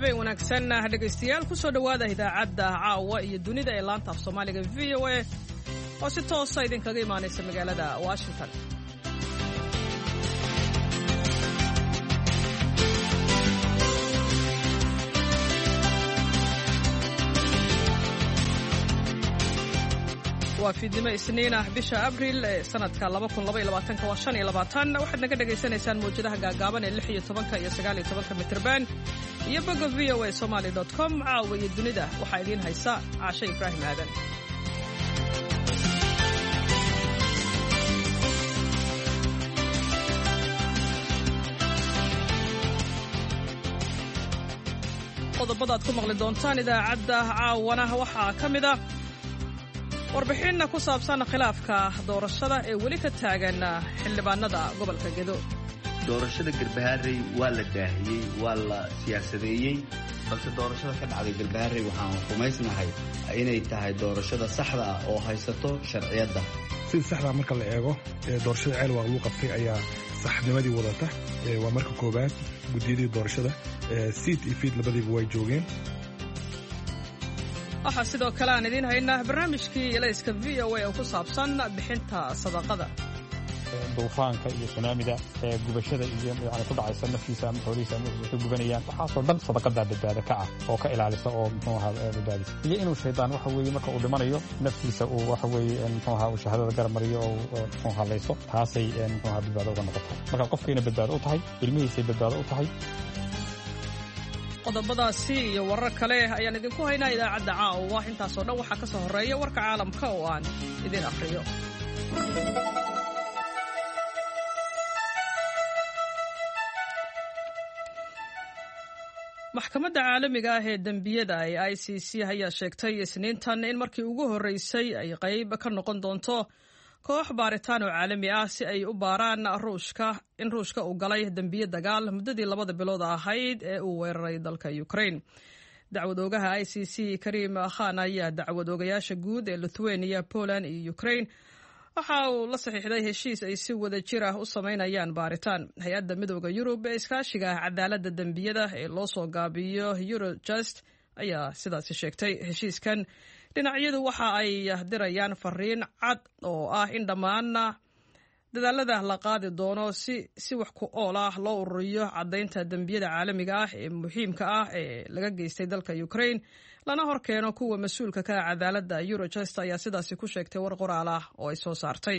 habeen wanaagsan dhegaystayaal ku soo dhawaada idaacadda caawa iyo dunida ee laanta af Soomaaliga VOA oo si toos ah idinkaga imaanaysa magaalada Washington. waa fiidnimo Isniin ah bisha Abriil ee sanadka 2022 waa 25 waxaad naga dhageysanaysaan mowjadaha gaagaaban ee 16 iyo 19 mitrban iyo bogga voasomali.com caawa iyo dunida waxaa idiin haysa Caasha Ibraahim Aadan. qodobada aad ku maqli doontaan idaacadda caawana waxaa ka mid ah warbixinna ku saabsan khilaafka doorashada ee weli ka taagan xildhibaanada gobolka Gedo. doorashada Galbaharey waa la daahiyey waa la siyaasadeeyey balse doorashada ka dhacday Galbaharey waxaan xumaysnahay inay tahay doorashada saxda ah oo haysato sharciyada si saxda marka la eego doorashada ceel waa lagu qabtay ayaa saxnimadii wadata waa marka koobaad gudiyadii doorashada seat iyo feed labadiiba way joogeen. waxaa sidoo kale aan idiin haynaa barnaamijkii ilayska VOA oo ku saabsan bixinta sadaqada. duufaanka iyo tsunamida gubashada iyo yani ku dhacaysa naftiisa ama xoolihiisa ama ku gubanayaan waxaasoo dhan sadaqada badbaado ka ah oo ka ilaalisa oo muxuu ahaa badbaadis iyo inuu shaydaan waxa weeye marka uu dhimanayo naftiisa uu waxa weeye muxuu ahaa shahaadada garab mariyo oo muxuu halayso taasay muxuu ahaa badbaado uga noqotaa marka qofkiina badbaado u tahay ilmihiisay badbaado u tahay. qodobadaasi iyo warar kale ayaan idinku haynaa idaacadda caawa intaasoo dhan waxaa ka soo horreeya warka caalamka oo aan idin akhriyo. maxkamadda caalamiga ah ee dembiyada ee ICC ayaa sheegtay Isniintan in markii ugu horreysay ay qayb ka noqon doonto koox baaritaan oo caalami ah si ay u baaraan ruushka uu galay dembiye dagaal muddadii 2 bilood ahayd ee uu weeraray dalka Ukraine. dacwad oogaha ICC Karim Khan ayaa dacwad oogayaasha guud ee Lithuania, Poland iyo Ukraine waxa uu la saxiixday heshiis ay si wada jir ah u sameynayaan baaritaan. hay-adda midowda Yurub ee iskaashiga cadaaladda dembiyada ee loo soo gaabiyo Eurojust ayaa sidaasi sheegtay. heshiiskan dhinacyadu waxa ay dirayaan fariin cad oo ah in dhammaan dadaalada la qaadi doono si wax ku ool ah loo ururiyo caddaynta dembiyada caalamiga ah ee muhiimka ah ee laga geystay dalka Ukraine lana horkeeno kuwa mas-uulka ka ah cadaaladda. Eurojust ayaa sidaasi ku sheegtay war qoraal ah oo ay soo saartay.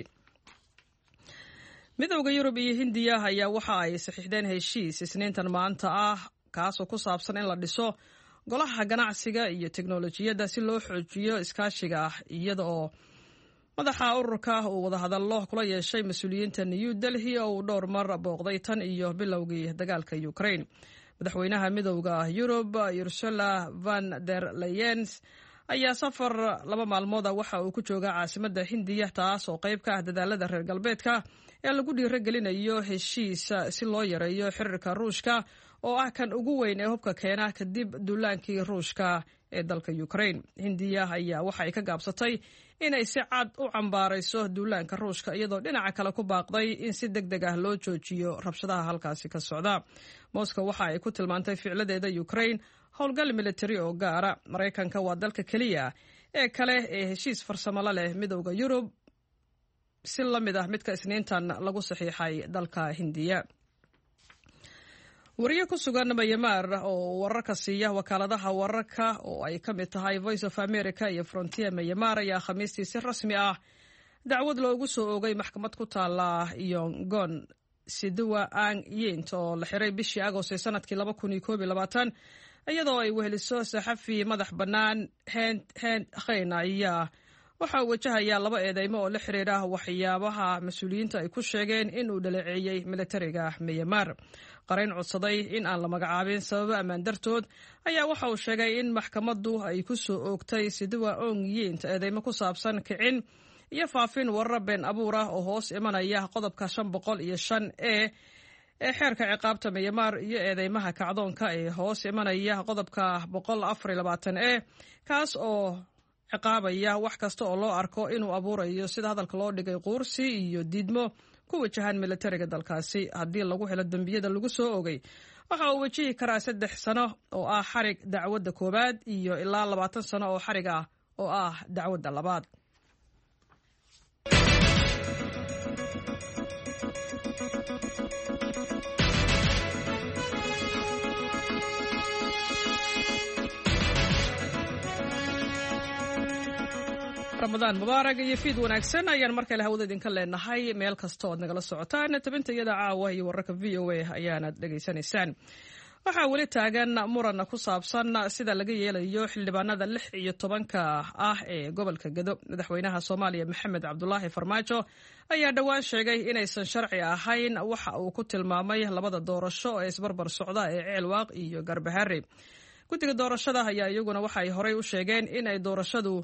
midowda Yurub iyo Hindiya ayaa waxa ay saxiixdeen heshiis Isniintan maanta ah kaasoo ku saabsan in la dhiso golaha ganacsiga iyo teknolojiyadda si loo xoojiyo iskaashiga iyada oo madaxa ururka uu wada hadallo kula yeeshay mas-uuliyiinta New Delhi oo uu dhowr mar booqday tan iyo bilowgii dagaalka Ukraine. madaxweynaha midowda Yurub Ursula von der Leyen ayaa safar 2 maalmood waxa uu ku joogaa caasimadda Hindiya taas oo qayb ka ah dadaalada reer galbeedka ee lagu dhiirigelinayo heshiis si loo yareeyo xiriirka Ruushka oo ah kan ugu weyn ee hubka keena kadib duulaankii Ruushka ee dalka Ukraine. Hindiya ayaa waxa ay ka gaabsatay inay si cad u cambaarayso duulaanka Ruushka iyadoo dhinaca kale ku baaqday in si degdeg ah loo joojiyo rabshadaha halkaasi ka socda. Moscow waxa ay ku tilmaantay ficladeeda Ukraine howlgal military oo gaara. Mareykanka waa dalka kaliya ee kale ee heshiis farsamo la leh midowda Yurub si la mid ah midka Isniintan lagu saxiixay dalka Hindiya. wariye ku sugan Myanmar oo wararka siiya wakaaladaha wararka oo ay ka mid tahay Voice of America iyo Frontier Myanmar ayaa khamiistii si rasmi ah dacwad loogu soo oogay maxkamad ku taala Yangon Sidwa Aung Yint oo la xiray bishii Agost ee sanadkii 2021 iyadoo ay weheliso saxafi madax bannaan Hend Khayn ayaa waxa uu wajahayaa 2 eedeymo oo la xiriira waxyaabaha mas'uuliyiinta ay ku sheegeen in uu dhaleeceeyay militariga Myanmar. qarayn codsaday in aan la magacaabin sababo ammaan dartood ayaa waxa uu sheegay in maxkamaddu ay ku soo oogtay Sidwa Aung Yint eedeymo ku saabsan kicin iyo faafin warar been abuur ah oo hoos imanaya qodobka 505 ee xeerka ciqaabta Myanmar iyo eedeymaha kacdoonka ee hoos imanaya qodobka 124 kaas oo ciqaabaya wax kasta oo loo arko inuu abuurayo sida hadalka loo dhigay quursi iyo diidmo ku wajahan militariga dalkaasi. haddii lagu helo dembiyada lagu soo ogay waxa uu wajihi karaa 3 sano oo ah xarig dacwadda koowaad iyo ilaa 20 sano oo xarig ah oo ah dacwadda labaad. رمضان مبارك iyo fiid wanaagsan ayaan markale hawada idinka leenahay meel kasta oo nagala socotaan tabintayada caawa iyo wararka VOA ayaana dhageysanaysaan. waxaa weli taagan muran ku saabsan sida laga yeelayo xildhibaanada 16 ah ee gobolka Gedo. madaxweynaha Soomaaliya Maxamed Cabdullaahi Farmaajo ayaa dhawaan sheegay inaysan sharci ahayn waxa uu ku tilmaamay labada doorasho ee isbarbar socda ee Ceelwaaq iyo Garbaharey. guddiga doorashada ayaa iyaguna waxay horey u sheegeen in ay doorashadu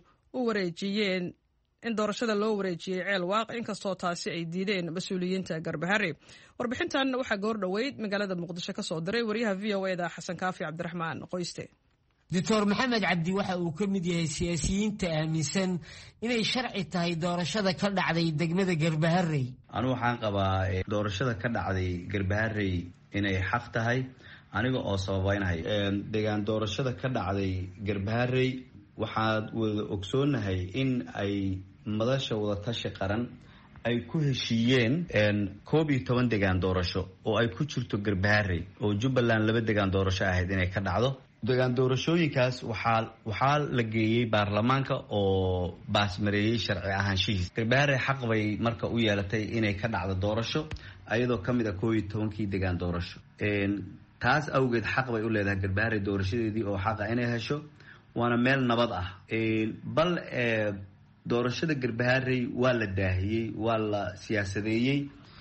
in doorashada loo wareejiyay Ceelwaaq inkastoo taasi ay diideen mas'uuliyiinta Garbaharey. warbixintan waxaa goor dhaweyd magaalada Muqdisho ka soo diray wariyaha VOA-da Xasan Kaafi Cabdiraxmaan Qoyste. Dr. Maxamed Cabdi waxa uu ka mid yahay siyaasiyiinta aaminsan inay sharci tahay doorashada ka dhacday degmada Garbaharey. Anigu waxaan qabaa doorashada ka dhacday Garbaharey inay xaq tahay aniga oo sababaynahay deegaan doorashada ka dhacday Garbaharey waxaad wada ogsoonahay in ay madasha wada tashi qaran ay ku heshiiyeen 11 deegaan doorasho oo ay ku jirto Garbaharey oo Jubbaland 2 deegaan doorasho ahayd inay ka dhacdo. deegaan doorashooyinkaas waxaa la geeyay baarlamaanka oo baasmareeyay sharci ahaanshihiis. Garbaharey xaq bay marka u yeelatay inay ka dhacdo doorasho ayadoo kamid ah 11 deegaan doorasho. taas awgeed xaq bay u leedahay Garbaharey doorashadeedii oo xaq ah inay hesho waana meel nabad ah. bal doorashada Garbaharey waa la daahiyay waa la siyaasadeeyay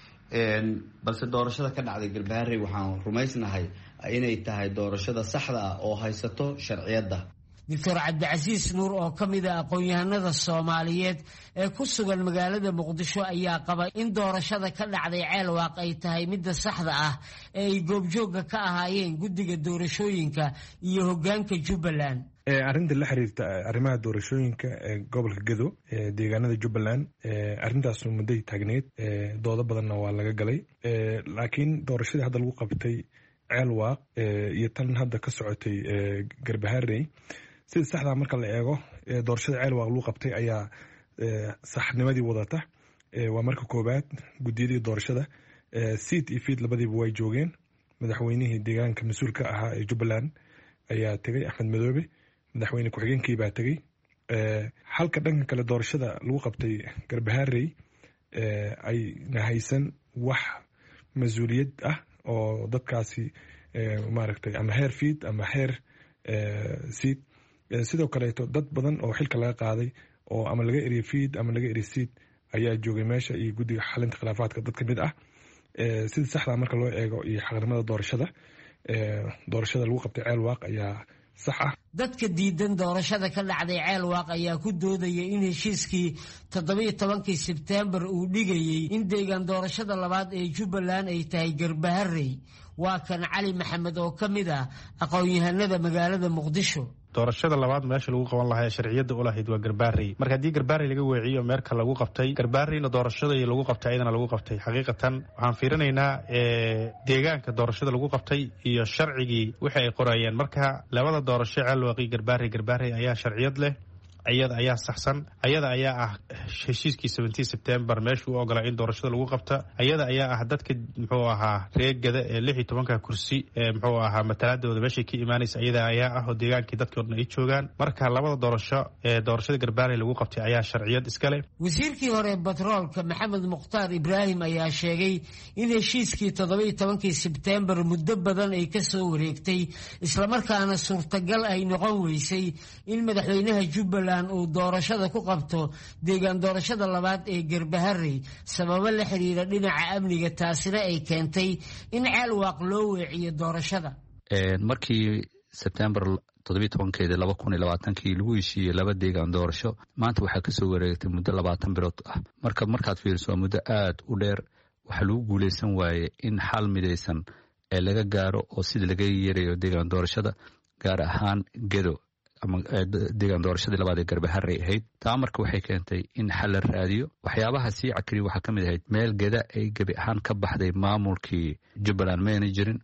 balse doorashada ka dhacday Garbaharey waxaan rumaysnahay inay tahay doorashada saxda ah oo haysato sharciyada. Dr. Cabdicasiis Nuur oo ka mid ah aqoon-yahanada Soomaaliyeed ee ku sugan magaalada Muqdisho ayaa qaba in doorashada ka dhacday Ceelwaaq ay tahay midda saxda ah ee ay goobjooga ka ahaayeen guddiga doorashooyinka iyo hoggaanka Jubbaland. arrinta la xiriirta arrimaha doorashooyinka ee gobolka Gedo ee deegaanada Jubbaland arrintaas mudday taagneed doodo badanna waa laga galay laakiin doorashadii hadda lagu qabtay Ceelwaaq iyo tan hadda ka socotay Garbaharey sida saxda marka la eego doorashada Ceelwaaq lagu qabtay ayaa saxnimadii wadata waa marka koobaad gudiyadii doorashada seat iyo feed labadiiba way joogeen. madaxweynihii deegaanka mas'uulka ahaa ee Jubbaland ayaa tagay Axmed Madoobe madaxweyne ku-xigeenkii baa tagay. halka dhanka kale doorashada lagu qabtay Garbaharey ay nahaysan wax mas'uuliyad ah oo dadkaasi maaragtay ama heer feed ama heer seat sidoo kaleeto dad badan oo xilka laga qaaday oo ama laga eriyay feed ama laga eriyay seat ayaa joogay meesha iyo guddiga xalinta khilaafaadka dad ka mid ah. sida saxda marka loo eego iyo xaqnimada doorashada lagu qabtay Ceelwaaq ayaa sax ah. dadka diidan doorashada ka dhacday Ceelwaaq ayaa ku doodaya in heshiiskii 17 Sebtembar uu dhigayay in deegaan doorashada labaad ee Jubbaland ay tahay Garbaharey. waa kan Cali Maxamed oo ka mid ah aqoon-yahanada magaalada Muqdisho. doorashada labaad meesha lagu qaban lahaa sharciyada u lahayd waa Garbaharey. marka hadii Garbaharey laga weeciyo meerka lagu qabtay Garbahareyna doorashada lagu qabtay ayadana lagu qabtay xaqiiqatan waxaan fiirinaynaa deegaanka doorashada lagu qabtay iyo sharcigii wixii ay qorayeen. marka labada doorasho Ceelwaaq iyo Garbaharey ayaa sharciyad leh ayada ayaa saxsan ayada ayaa ah heshiiskii 17 September meeshuu ogolaa in doorashada lagu qabta ayada ayaa ah dadka muxuu ahaa reegada ee 16 kursi ee muxuu ahaa matalaadooda meeshii ka iimaanaysa ayada ayaa ah oo deegaankii dadkoodna ay joogaan. marka labada doorasho ee doorashada Garbaharey lagu qabtay ayaa sharciyad iska leh. wasiirkii hore batroolka Maxamed Mukhtaar Ibraahim ayaa sheegay in heshiiskii 17 September muddo badan ay ka soo wareegtay isla markaana suurtagal ay noqon weysay in madaxweynaha Jubbaland uu doorashada ku qabto deegaan doorashada labaad ee Garbaharey sababo la xiriira dhinaca amniga taasina ay keentay in Ceelwaaq loo weeciyo doorashada. markii September 17 lagu heshiiyey laba deegaan doorasho maanta waxaa ka soo wareegtay muddo 20 bilood ah. markaad fiiriso muddo aad u dheer waxa lagu guuleysan waaye in xal midaysan ee laga gaaro oo sida laga yeerayo deegaan doorashada gaar ahaan Gedo ama deegaan doorashadii labaad ee Garbaharey ahayd. taa marka waxay keentay in xal la raadiyo. waxyaabaha sii cakriya waxaa ka mid ahayd meel Geda ay gebi ahaan ka baxday maamulkii Jubbaland mayna jirin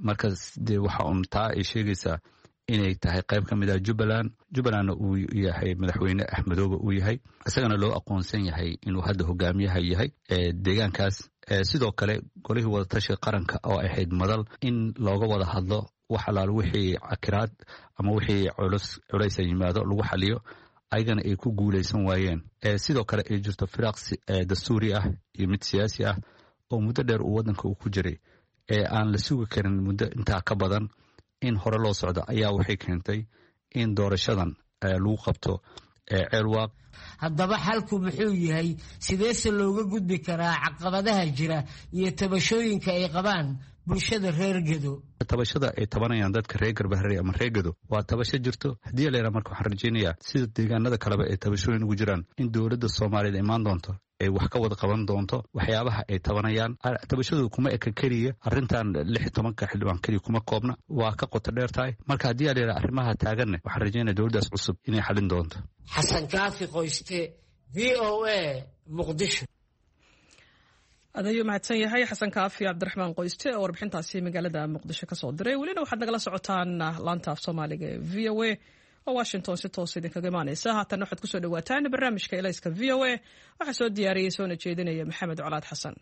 markaas dee waxa uun taa ay sheegaysaa inay tahay qayb ka mid ah jubbalandna uu yahay madaxweyne axmedoobe uu yahay isagana loo aqoonsan yahay inuu hadda hogaamiyaha yahay deegaankaas. sidoo kale golihii wadatashiga qaranka oo ahayd madal in looga wada hadlo wax alaal wixii cakiraad ama wixii culays yimaado lagu xaliyo ayagana ay ku guulaysan waayeen. sidoo kale ay jirto firaaq dastuuri ah iyo mid siyaasi ah oo muddo dheer uu waddanka uu ku jiray aan la sugi karin muddo intaa ka badan in hore loo socdo ayaa waxay keentay in doorashadan lagu qabto ceelwaaq. haddaba xalku muxuu yahay? sideese looga gudbi karaa caqabadaha jira iyo tabashooyinka ay qabaan bulshada reer Gedo? tabashada ay tabanayaan dadka reer Garbaharey ama reer Gedo waa tabasho jirto. haddii la yiraahdo marka waxaan rajaynayaa sida deegaanada kaleba ay tabashooyin ugu jiraan in dowladda Soomaaliyeed imaan doonto ay wax ka wada qaban doonto waxyaabaha ay tabanayaan. tabashadu kuma eka kaliya arrintan 16 xildhibaan kaliya kuma koobna, waa ka qoto dheer tahay. marka haddii la yiraahdo arrimaha taaganne waxaan rajaynayaa dowladdaas cusub inay xalin doonto. Xasan Kaafi Qoyste, VOA, Muqdisho. adayo mahadsan yahay xasan kaafi cabdiraxmaan qoyste oo warbixintaasi magaalada muqdisho ka soo diray. welina waxaad nagala socotaan laanta af soomaaliga ee VOA oo Washington si toos idinkaga imaanaysa. haatan waxaad kusoo dhawaataan barnaamijka Elayska VOA waxaa soo diyaariyey soona jeedinaya Maxamed Colaad Xasan.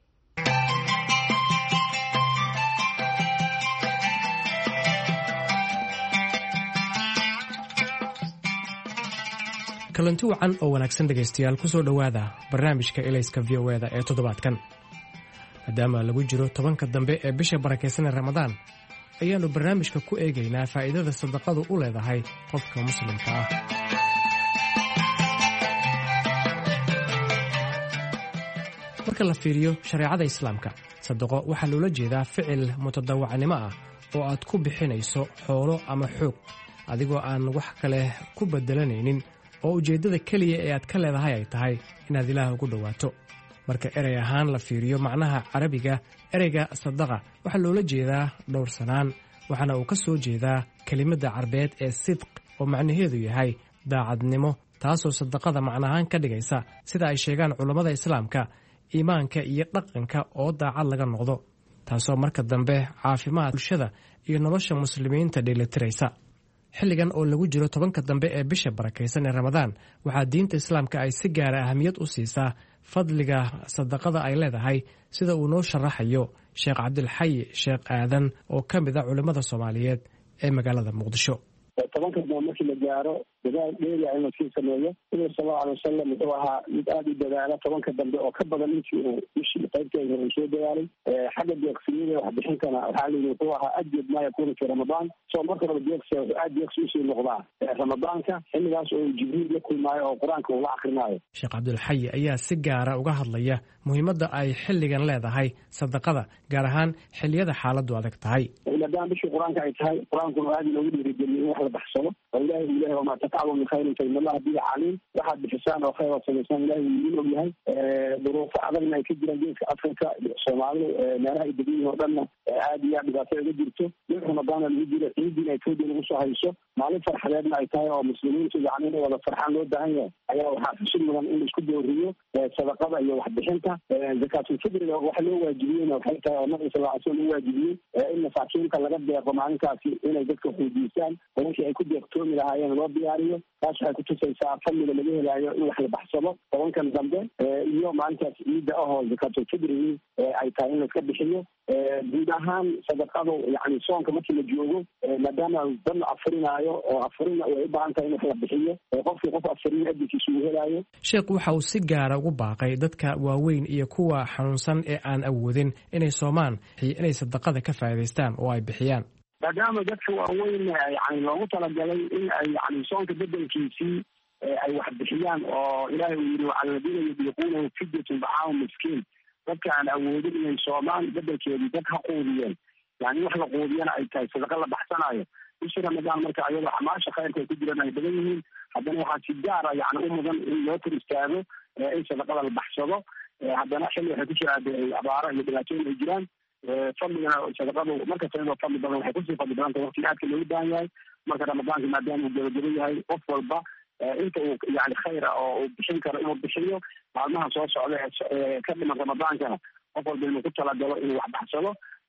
kalanti wacan oo wanaagsan dhegaystayaal kusoo dhowaada barnaamijka Elayska VOA ee toddobaadkan. maadaama lagu jiro 10ka dambe ee bisha barakeysan ee Ramadaan ayaanu barnaamijka ku eegaynaa faa'iidada sadaqadu u leedahay qofka muslimka ah. marka la fiiriyo shareecada islaamka, sadaqo waxaa loola jeedaa ficil mutadawacnimo ah oo aad ku bixinayso xoolo ama xoog adigoo aan wax kale ku bedelanaynin oo ujeeddada keliya ee aad ka leedahay ay tahay inaad Ilaah ugu dhowaato. marka erey ahaan la fiiriyo macnaha carabiga, ereyga sadaqa waxaa loola jeedaa dhowrsanaan, waxaana uu ka soo jeedaa kelimadda carbeed ee sidq oo macnaheedu yahay daacadnimo, taasoo sadaqada macnahaan ka dhigaysa sida ay sheegaan culammada islaamka iimaanka iyo dhaqanka oo daacad laga noqdo, taasoo marka dambe caafimaad bulshada iyo nolosha muslimiinta dheelitiraysa. xilligan oo lagu jiro 10ka dambe ee bisha barakeysan ee Ramadaan waxaa diinta islaamka ay si gaar ah ahmiyad u siisaa fadliga sadaqada ay leedahay, sida uu noo sharaxayo Sheekh Cabdilxay Sheekh Aadan oo ka mid ah culimada Soomaaliyeed ee magaalada Muqdisho. 10ka dambe markii la gaaro dadaal dheeri ah in la sii sameeyo. Nabiga sallallahu alayhi wasallam wuxuu ahaa mid aad u dadaala 10ka dambe oo ka badan intii uu bishii qaybteeda uu soo dadaalay. xagga deeqsinimada wax bixintana waxaa la yidhi wuxuu ahaa ajab ma yakuunu fi Ramadaan. soo marka hore deeqsi usii noqdaa Ramadaanka xilligaas oo Jibriil la kulmaayo oo Qur-aanka uu la akrinaayo. Sheekh Cabdilxay ayaa si gaara uga hadlaya muhiimadda ay xilligan leedahay sadaqada, gaar ahaan xilliyada xaaladdu adag tahay. maadaama bishii Qur-aanka ay tahay, Qur-aankuna aad loogu dhiirigeliyay in wax la baxsado oo ilaahay وما تفعلوا من خير فإن الله به عليم. واحد بحسان أو خير وسلسان الله يمين له ظروف عذرنا يكدر جيش أفريقيا الصومالي نرى الدين وضلنا عادي يعني بقى جديرته من رمضان اللي يجي يكود نص هيسو معلش فرحنا أيتها ومسلمين تجعلنا ولا فرحان له دهية أيها وحاسس من إنه كده وريه صدقة أيها واحد بحنته زكاة الفطر واحد هو واجبين وحتى النبي صلى الله عليه وسلم واجبين إن فاكين كلا قد يقوم كافي إن يذكر في الإنسان وممكن يكون يقتون إلى هاي الرب يعني taas waxay ku tusaysaa fadliga laga helayo in wax la baxsado 10kan dambe iyo maalintaas ciida ahoo zakatul fidri ay tahay in la iska bixiyo guud ahaan sadaqadu yani soonka markii la joogo maadaama dad la afurinaayo oo afurina way u baahan tahay in wax la bixiyo qofkii qof afurin adkiisu uu helayo. Sheekhu waxa uu si gaara ugu baaqay dadka waaweyn iyo kuwa xanuunsan ee aan awoodin inay soomaan inay sadaqada ka faa'iidaystaan oo ay bixiyaan. maadaama dadka waaweyn yani loogu talagalay in ay yani soonka bedelkiisii ay wax bixiyaan oo ilaahay uu yidhi aladiina yudiiquunahu fidyatun dacaamu miskiin, dadka aan awoodin inay soomaan bedelkeedii dad ha quudiyeen, yani wax la quudiyana ay tahay sadaqa la baxsanaayo. bishii ramadaan marka ayadoo acmaasha khayrka ay ku jiraan ay badan yihiin, haddana waxaa si gaara yani u mudan in loo kor istaago in sadaqada la baxsado. haddana xilli waxay ku jiraan abaaro iyo dhibaatooyin ay jiraan. fadligana sadaqadu markasta inuu fadli badan waxay kusii fadli badanta waqtiga aadka loogu baahan yahay. marka ramadaanka maadaama uu gabagaba yahay, qof walba inta uu yani khayra oo uu bixin karo inuu bixiyo. maalmaha soo socda ka dhiman ramadaankana qof walba inuu ku talagalo inuu wax baxsado.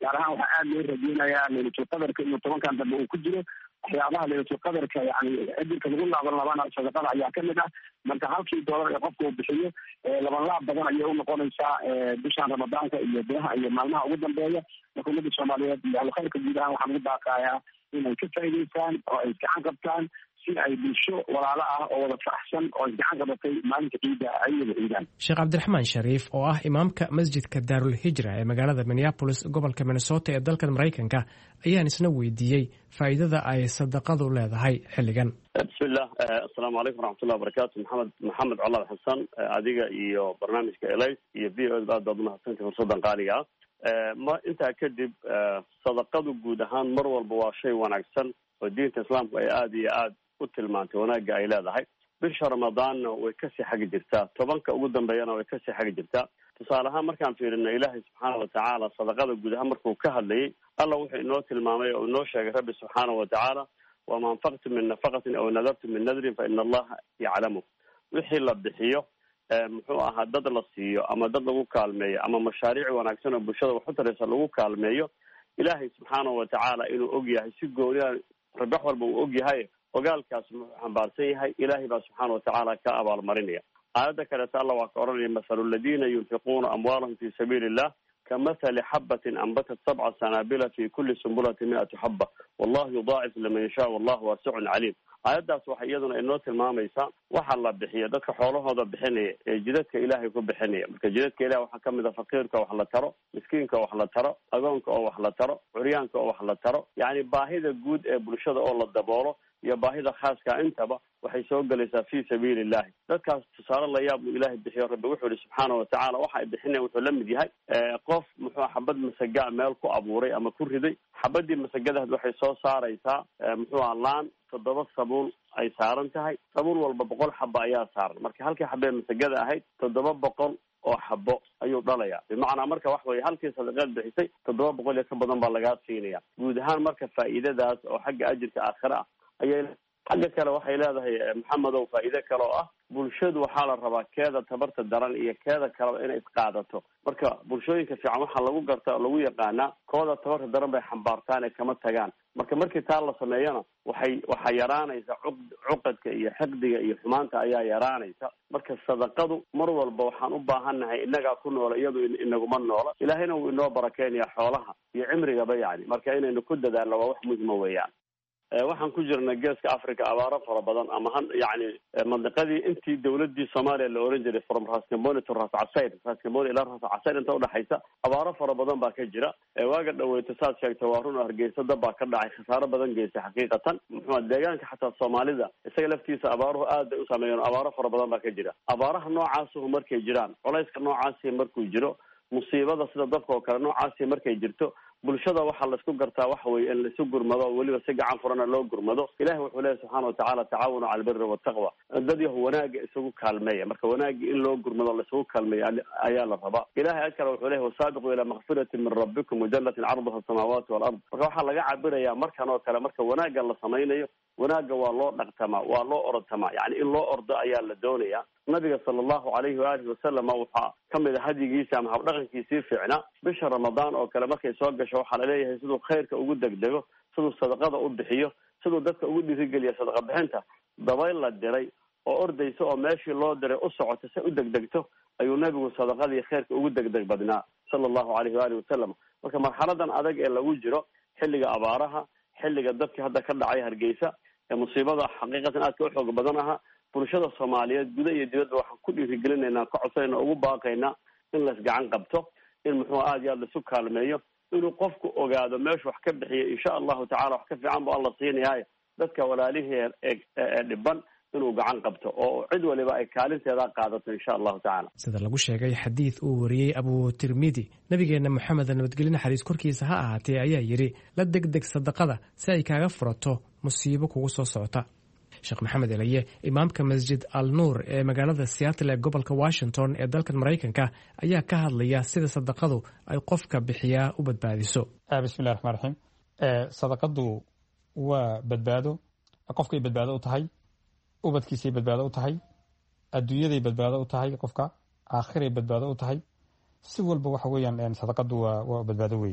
gaar ahaan waxaa aada loo rajeynayaa laylatul qadarka iyo tobankan dambe uu ku jiro waxyaabaha laylatul qadarka yani ajirka lagu laaban sadaqada ayaa kamid ah. marka halkii doolar ee qofka uu bixiyo laban laab badan ayay unoqonaysaa bishaan ramadaanka iyo bilaha iyo maalmaha ugu dambeeya. marka ummadda soomaaliyeed iyo ahlu-khayrka guud ahaan waxaan ugu baaqayaa inay ka faa'iidaystaan oo ay gacan qabtaan si ay bulsho walaalo ah oo wada faraxsan oo gacan qabatay maalinta ciidda ay wada ciidaan. Sheekh Cabdiraxmaan Shariif oo ah imaamka masjidka Daarul Hijra ee magaalada Minneapolis gobolka Minnesota ee dalka Mareykanka ayaan isna weydiiyey faa'iidada ay sadaqadu leedahay xilligan. bismillah assalaamu calaykum waraxmatullahi wabarakaatu. maxamed colaad xasan adiga iyo barnaamijka Elay iyo VO aad baad umahadsantahay fursadan qaaliga ah. intaa kadib sadaqadu guud ahaan mar walba waa shay wanaagsan oo diinta islaamku ay aada iyo aad u tilmaantay wanaagga ay leedahay. bisha ramadaanna way kasii xagi jirtaa, tobanka ugu dambeeyana way kasii xagi jirtaa. tusaale ahaan markaan fiirino ilaahay subxaana watacaala sadaqada guud ahaan markuu ka hadlayay alla wuxuu inoo tilmaamay oo inoo sheegay rabbi subxaana watacaala wama anfaqtum min nafaqatin aw nadartum min nadrin fa ina allaha yaclamu. wixii la bixiyo muxuu ahaa dad la siiyo ama dad lagu kaalmeeyo ama mashaariic wanaagsan oo bulshada wax u taraysa lagu kaalmeeyo, ilaahay subxaana watacaala inuu og yahay si gooniya rabax walba uu og yahay ogaalkaas muxuu xambaarsan yahay. ilaahay baa subxaana watacaala ka abaalmarinaya. aayadda kaleeta alla waa ka oranaya mathalu aladiina yunfiquuna amwaalahum fi sabiili illah kamathali xabatin anbatat sabca sanaabila fi kuli sumbulati mi'atu xaba wallahu yudaacif liman yashaa wallahu waasicun caliim. aayaddaas waxay iyaduna inoo tilmaamaysaa waxa la bixiya dadka xoolahooda bixinaya ee jidadka ilaahay ku bixinaya. marka jidadka ilahay waxaa kamid a faqiirka wax la taro, miskiinka wax la taro, agoonka oo wax la taro, curyaanka oo wax la taro, yani baahida guud ee bulshada oo la daboolo iyo baahida khaaska intaba waxay soo gelaysaa fi sabiili illahi. dadkaas tusaale la yaab uu ilaahay bixiyo. rabbi wuxuu yihi subxaana watacaala waxa ay bixinayan wuxuu la mid yahay qof muxuu xabad masagaa meel ku abuuray ama ku riday. xabadii masagadaas waxay soo saaraysaa muxuu laan 7 sabuul ay saaran tahay. sabuul walba 100 xaba ayaa saaran. marka halkii xabee masagada ahayd 700 oo xabo ayuu dhalaya. bimacnaa marka wax weeye halkii sadaqaad bixisay 700 iyo ka badan baa lagaa siinaya. guud ahaan marka faa'iidadaas oo xagga ajirka aakhira ah ayay xagga kale waxay leedahay maxamedow faa'iido kale oo ah bulshadu waxaa la rabaa keeda tabarta daran iyo keeda kaleba inay isqaadato. marka bulshooyinka fiican waxaa lagu gartaa oo lagu yaqaanaa kooda tabarta daran bay xambaartaan ee kama tagaan. markii taa la sameeyana waxaa yaraanaysa cuqadka iyo xiqdiga iyo xumaanta ayaa yaraanaysa. marka sadaqadu mar walba waxaan u baahannahay inagaa ku noola iyadu inaguma noola. ilaahayna wuu inoo barakeynaya xoolaha iyo cimrigaba yani. marka inaynu ku dadaalno waa wax muhima weeyaan. waxaan ku jirnay geeska Africa abaaro fara badan ama yani mandiqadii intii dawladii Soomaaliya la oran jiray from Ras Kamboni to Ras Casayr, Ras Kamboni ila Ras Casayr inta u dhaxaysa abaaro fara badan baa ka jira. waaga dhaweeyta saad sheegtay waa run Hargeysa dab baa ka dhacay, khasaaro badan geystay xaqiiqatan. muxuu deegaanka xataa Soomaalida isaga laftiisa abaaruhu aad u saameeyeen. abaaro fara badan baa ka jira. abaaraha noocaas oo markay jiraan, culayska noocaas markuu jiro, musiibada sida dabka oo kale noocaas markay jirto, bulshada waxaa la isku gartaa waxa weeye in la isu gurmado oo weliba si gacan furana loo gurmado. ilahi wuxuu leeyahay subxaana watacaala tacaawanu cala albiri waltaqwa. dad yahu wanaaga isugu kaalmeeya. marka wanaagii in loo gurmado la isugu kaalmeeya ayaa la rabaa. ilahay ad kale wuxuu leeyahay wasaabiquu ilaa makfiratin min rabbikum wajannatin carduha asamaawaati walard. marka waxaa laga cabirayaa markan oo kale marka wanaaga la samaynayo, wanaaga waa loo dhaqtamaa, waa loo orodtamaa. yani in loo ordo ayaa la doonayaa. nabiga sala allahu alayhi waalihi wasalam waxaa kamid a hadyigiisa ama habdhaqankiisii fiicnaa bisha ramadaan oo kale markay soo gasho waxaa laleeyahay siduu khayrka ugu degdego, siduu sadaqada u bixiyo, siduu dadka ugu dhiirigeliya sadaqa bixinta. dabayl la diray oo ordaysa oo meeshii loo diray u socota si u degdegto ayuu nabigu sadaqadii khayrka ugu degdeg badnaa sala allahu alayhi waalihi wasalam. marka marxaladan adag ee lagu jiro xilliga abaaraha, xilliga dadkii hadda ka dhacay Hargeysa ee musiibada xaqiiqatan aadka u xoog badan aha, bulshada Soomaaliyeed guud iyo dibadda waxaan ku dhiirigelinaynaa ka codsanayna ugu baaqaynaa in la isgacan qabto, in muxuu aad iyo aad la isu kaalmeeyo, inuu qofku ogaado meesha wax ka bixiya insha allahu tacaala wax ka fiican bu alla siinayahay. dadka walaalihii ee dhiban inuu gacan qabto oo cid waliba ay kaalinteeda qaadato insha allahu tacaala. sida lagu sheegay xadiid uu wariyey Abu Tirmidhi, nabigeena Maxamed nabadgelyo xariis korkiisa ha ahaatee ayaa yiri la degdeg sadaqada si ay kaaga furato musiibo kugu soo socota. Sheekh Maxamed Elaye, imaamka Masjid Al-Nuur ee magaalada Seattle ee gobolka Washington ee dalka Mareykanka, ayaa ka hadlaya sida sadaqadu ay qofka bixiyaa u badbaadiso. bismillaahir rahmaanir rahiim. sadaqadu waa badbaado. qofkay badbaado u tahay, ubadkiisay badbaado u tahay, adduunyaday badbaado u tahay, qofka aakhiray badbaado u tahay. si walba waxa weeyaan sadaqadu waa badbaado weeye.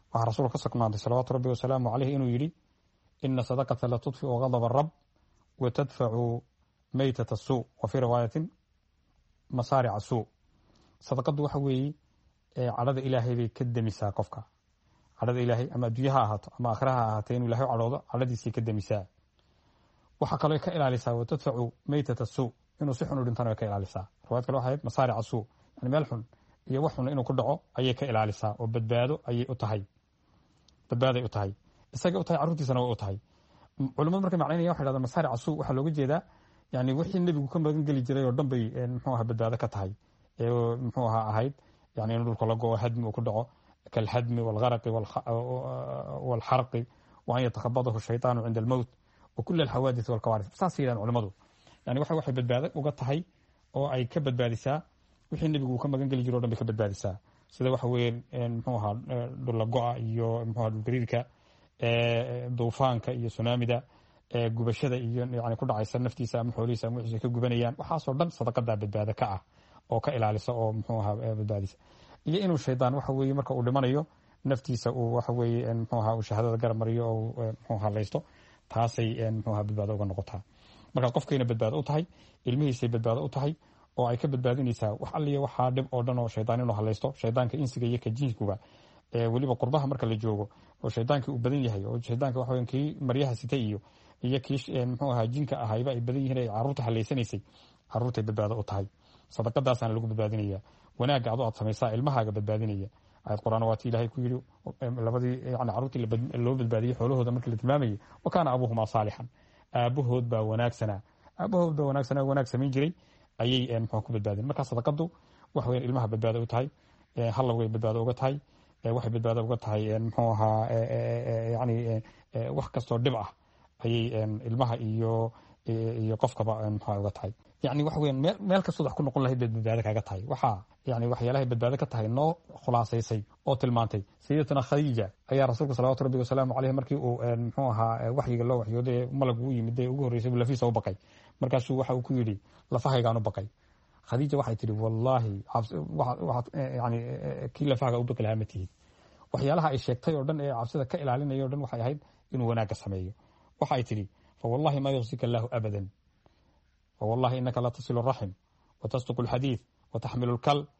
waxaa rasuulka ka sugnaaday salawaatu rabbi wasalaamu caleyh inuu yidhi ina sadaqata la tudfiu gadaba arab wa tadfacu maytata asuu wa fii riwaayatin masaaric asuu. sadaqadu waxa weeye cadhada ilaahay bay ka demisaa qofka. cadhada ilaahay ama adduunye ha ahaato ama aakhira ha ahaatee inuu ilahay u cadhoodo cadhadiisii ka demisaa. waxaa kaloo ka ilaalisaa wa tadfacu maytata asuu, inuu si xun u dhintana way ka ilaalisaa. riwaayad kale waxay ahayd masaaric asuu, yani meel xun iyo wax xun inuu ku dhaco ayay ka ilaalisaa oo badbaado ayay u tahay. badbaaday u tahay, isagay u tahay, carruurtiisana way u tahay. culimadu markay macnaynayaan waxay dhahdaan masaaric asuu waxaa looga jeedaa yani wixii nebigu ka magan geli jiray oo dhan bay muxuu ahaa badbaado ka tahay. muxuu ahaa ahayd yani in dhulka la go-o hadmi uu ku dhaco kalhadmi walgaraqi walxarqi wa an yatakhabadahu shaytaanu cinda almowt wa kula alxawaadith walkawaaris. saasay yidhahan culimadu. yani waxay badbaado uga tahay oo ay ka badbaadisaa wixii nebigu uu ka magan geli jiro o dhan bay ka badbaadisaa. sida waxa weeye muxuu ahaa dhulla go-a iyo muxuu ahaa dhulgariirka, duufaanka iyo sunaamida, gubashada iyo yani ku dhacaysa naftiisa ama xoolihiisa ama wixiisa ka gubanayaan. waxaasoo dhan sadaqadaa badbaado ka ah oo ka ilaalisa oo muxuu ahaa badbaadisa. iyo inuu shaydaan waxa weeye marka uu dhimanayo naftiisa uu waxa weeye muxuu ahaa uu shahaadada garab mariyo oo muxuu ahaa laysto. taasay muxuu ahaa badbaado uga noqotaa. marka qofkayna badbaado u tahay, ilmihiisay badbaado u tahay oo ay ka badbaadinaysaa wax alliya waxaa dhib oo dhan oo shaydaan inuu halaysto. shaydaanka insiga iyo ka jinskuba weliba qurbaha marka la joogo oo shaydaankii uu badan yahay oo shaydaanka waxa weeye kii maryaha sitay iyo kii muxuu ahaa jinka ahayba ay badan yihiin ay carruurta halaysanaysay, carruurtay badbaado u tahay. sadaqadaasaana lagu badbaadinaya. wanaagga adu aad samaysaa ilmahaaga badbaadinaya. ayad quraan waati ilaahay ku yidhi labadii yani carruurtii loo badbaadiyey xoolahooda markii la tilmaamayay wa kaana abuuhumaa saalixan, aabahood baa wanaagsanaa. aabahood baa wanaagsanaa, wanaag samayn jiray ayay muxuu ku badbaadin. marka sadaqadu waxa weeye ilmaha badbaado u tahay, halla way badbaado uga tahay, waxay badbaado uga tahay muxuu ahaa yani wax kastoo dhib ah ayay ilmaha iyo qofkaba muxuu uga tahay. yani waxa weeye meel kastoo wax ku noqon lahayd baad badbaado kaaga tahay. waxaa yani waxyaalahay badbaado ka tahay noo khulaasaysay oo tilmaantay sayyidatuna khadiija ayaa rasuulka salawaatu rabbi wasalaamu caleyh markii uu muxuu ahaa waxyiga loo waxyooday malagu u yimid ugu horreysay lafiisa u baqay. markaasuu waxa uu ku yidhi lafahaygaan u baqay. khadiija waxay tihi wallaahi waxaad yani kii lafahaaga u baqi lahaa ma tihid. waxyaalaha ay sheegtay oo dhan ee cabsida ka ilaalinaya o dhan waxay ahayd inuu wanaagga sameeyo. waxay tihi fawallahi ma yuksika allaahu abadan fawallahi inaka la tasilu raxim watasduqu alxadiid wataxmilu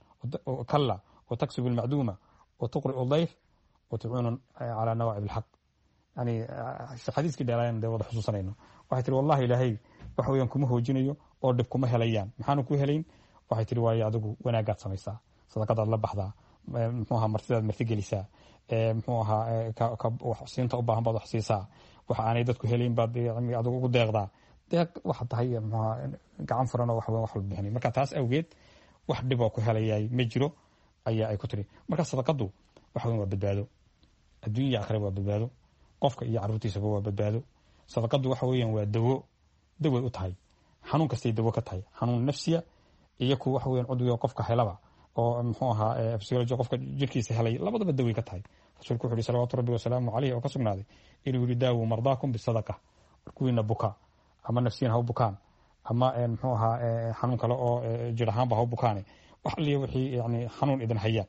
kalla wataksubu almacduuma watuqri'u dayf watucuunu calaa nawaacib alxaq. yani xadiiskii dheeraayan dee wada xusuusanayno. waxay tihi wallahi ilaahay waxa weeyaan kuma hoojinayo oo dhib kuma helayaan. maxaanu ku helayn? waxay tihi waayo adigu wanaagaad samaysaa, sadaqadaad la baxdaa, muxuu ahaa martidaad martigelisaa, muxuu ahaa siinta u baahan baad wax siisaa, waxa aanay dadku helayn baad adigu ugu deeqdaa. deeq waxa tahay muxuu ahaa gacan furan oo wax walba bixinay. marka taas awgeed wax dhib oo ku helayay ma jiro ayaa ay ku tiri. marka sadaqadu waxa weyn waa badbaado adduunya aakhira, waa badbaado qofka iyo carruurtiisaba waa badbaado. sadaqadu waxa weeyaan waa daway u tahay. xanuun kastay dawo ka tahay, xanuun nafsiya iyo ku waxa weeyaan cudwiga qofka helaba oo muxuu ahaa physiology qofka jirkiisa helay, labadaba daway ka tahay. rasuulku wuxuu yidhi salawaatu rabbi wasalaamu caleyh oo ka sugnaaday inuu yidhi daawu mardaakum bisadaqa. kuwiina buka ama nafsiyan ha u bukaan ama muxuu ahaa xanuun kale oo jir ahaanba ha u bukaane, wax alliya wixii yani xanuun idin haya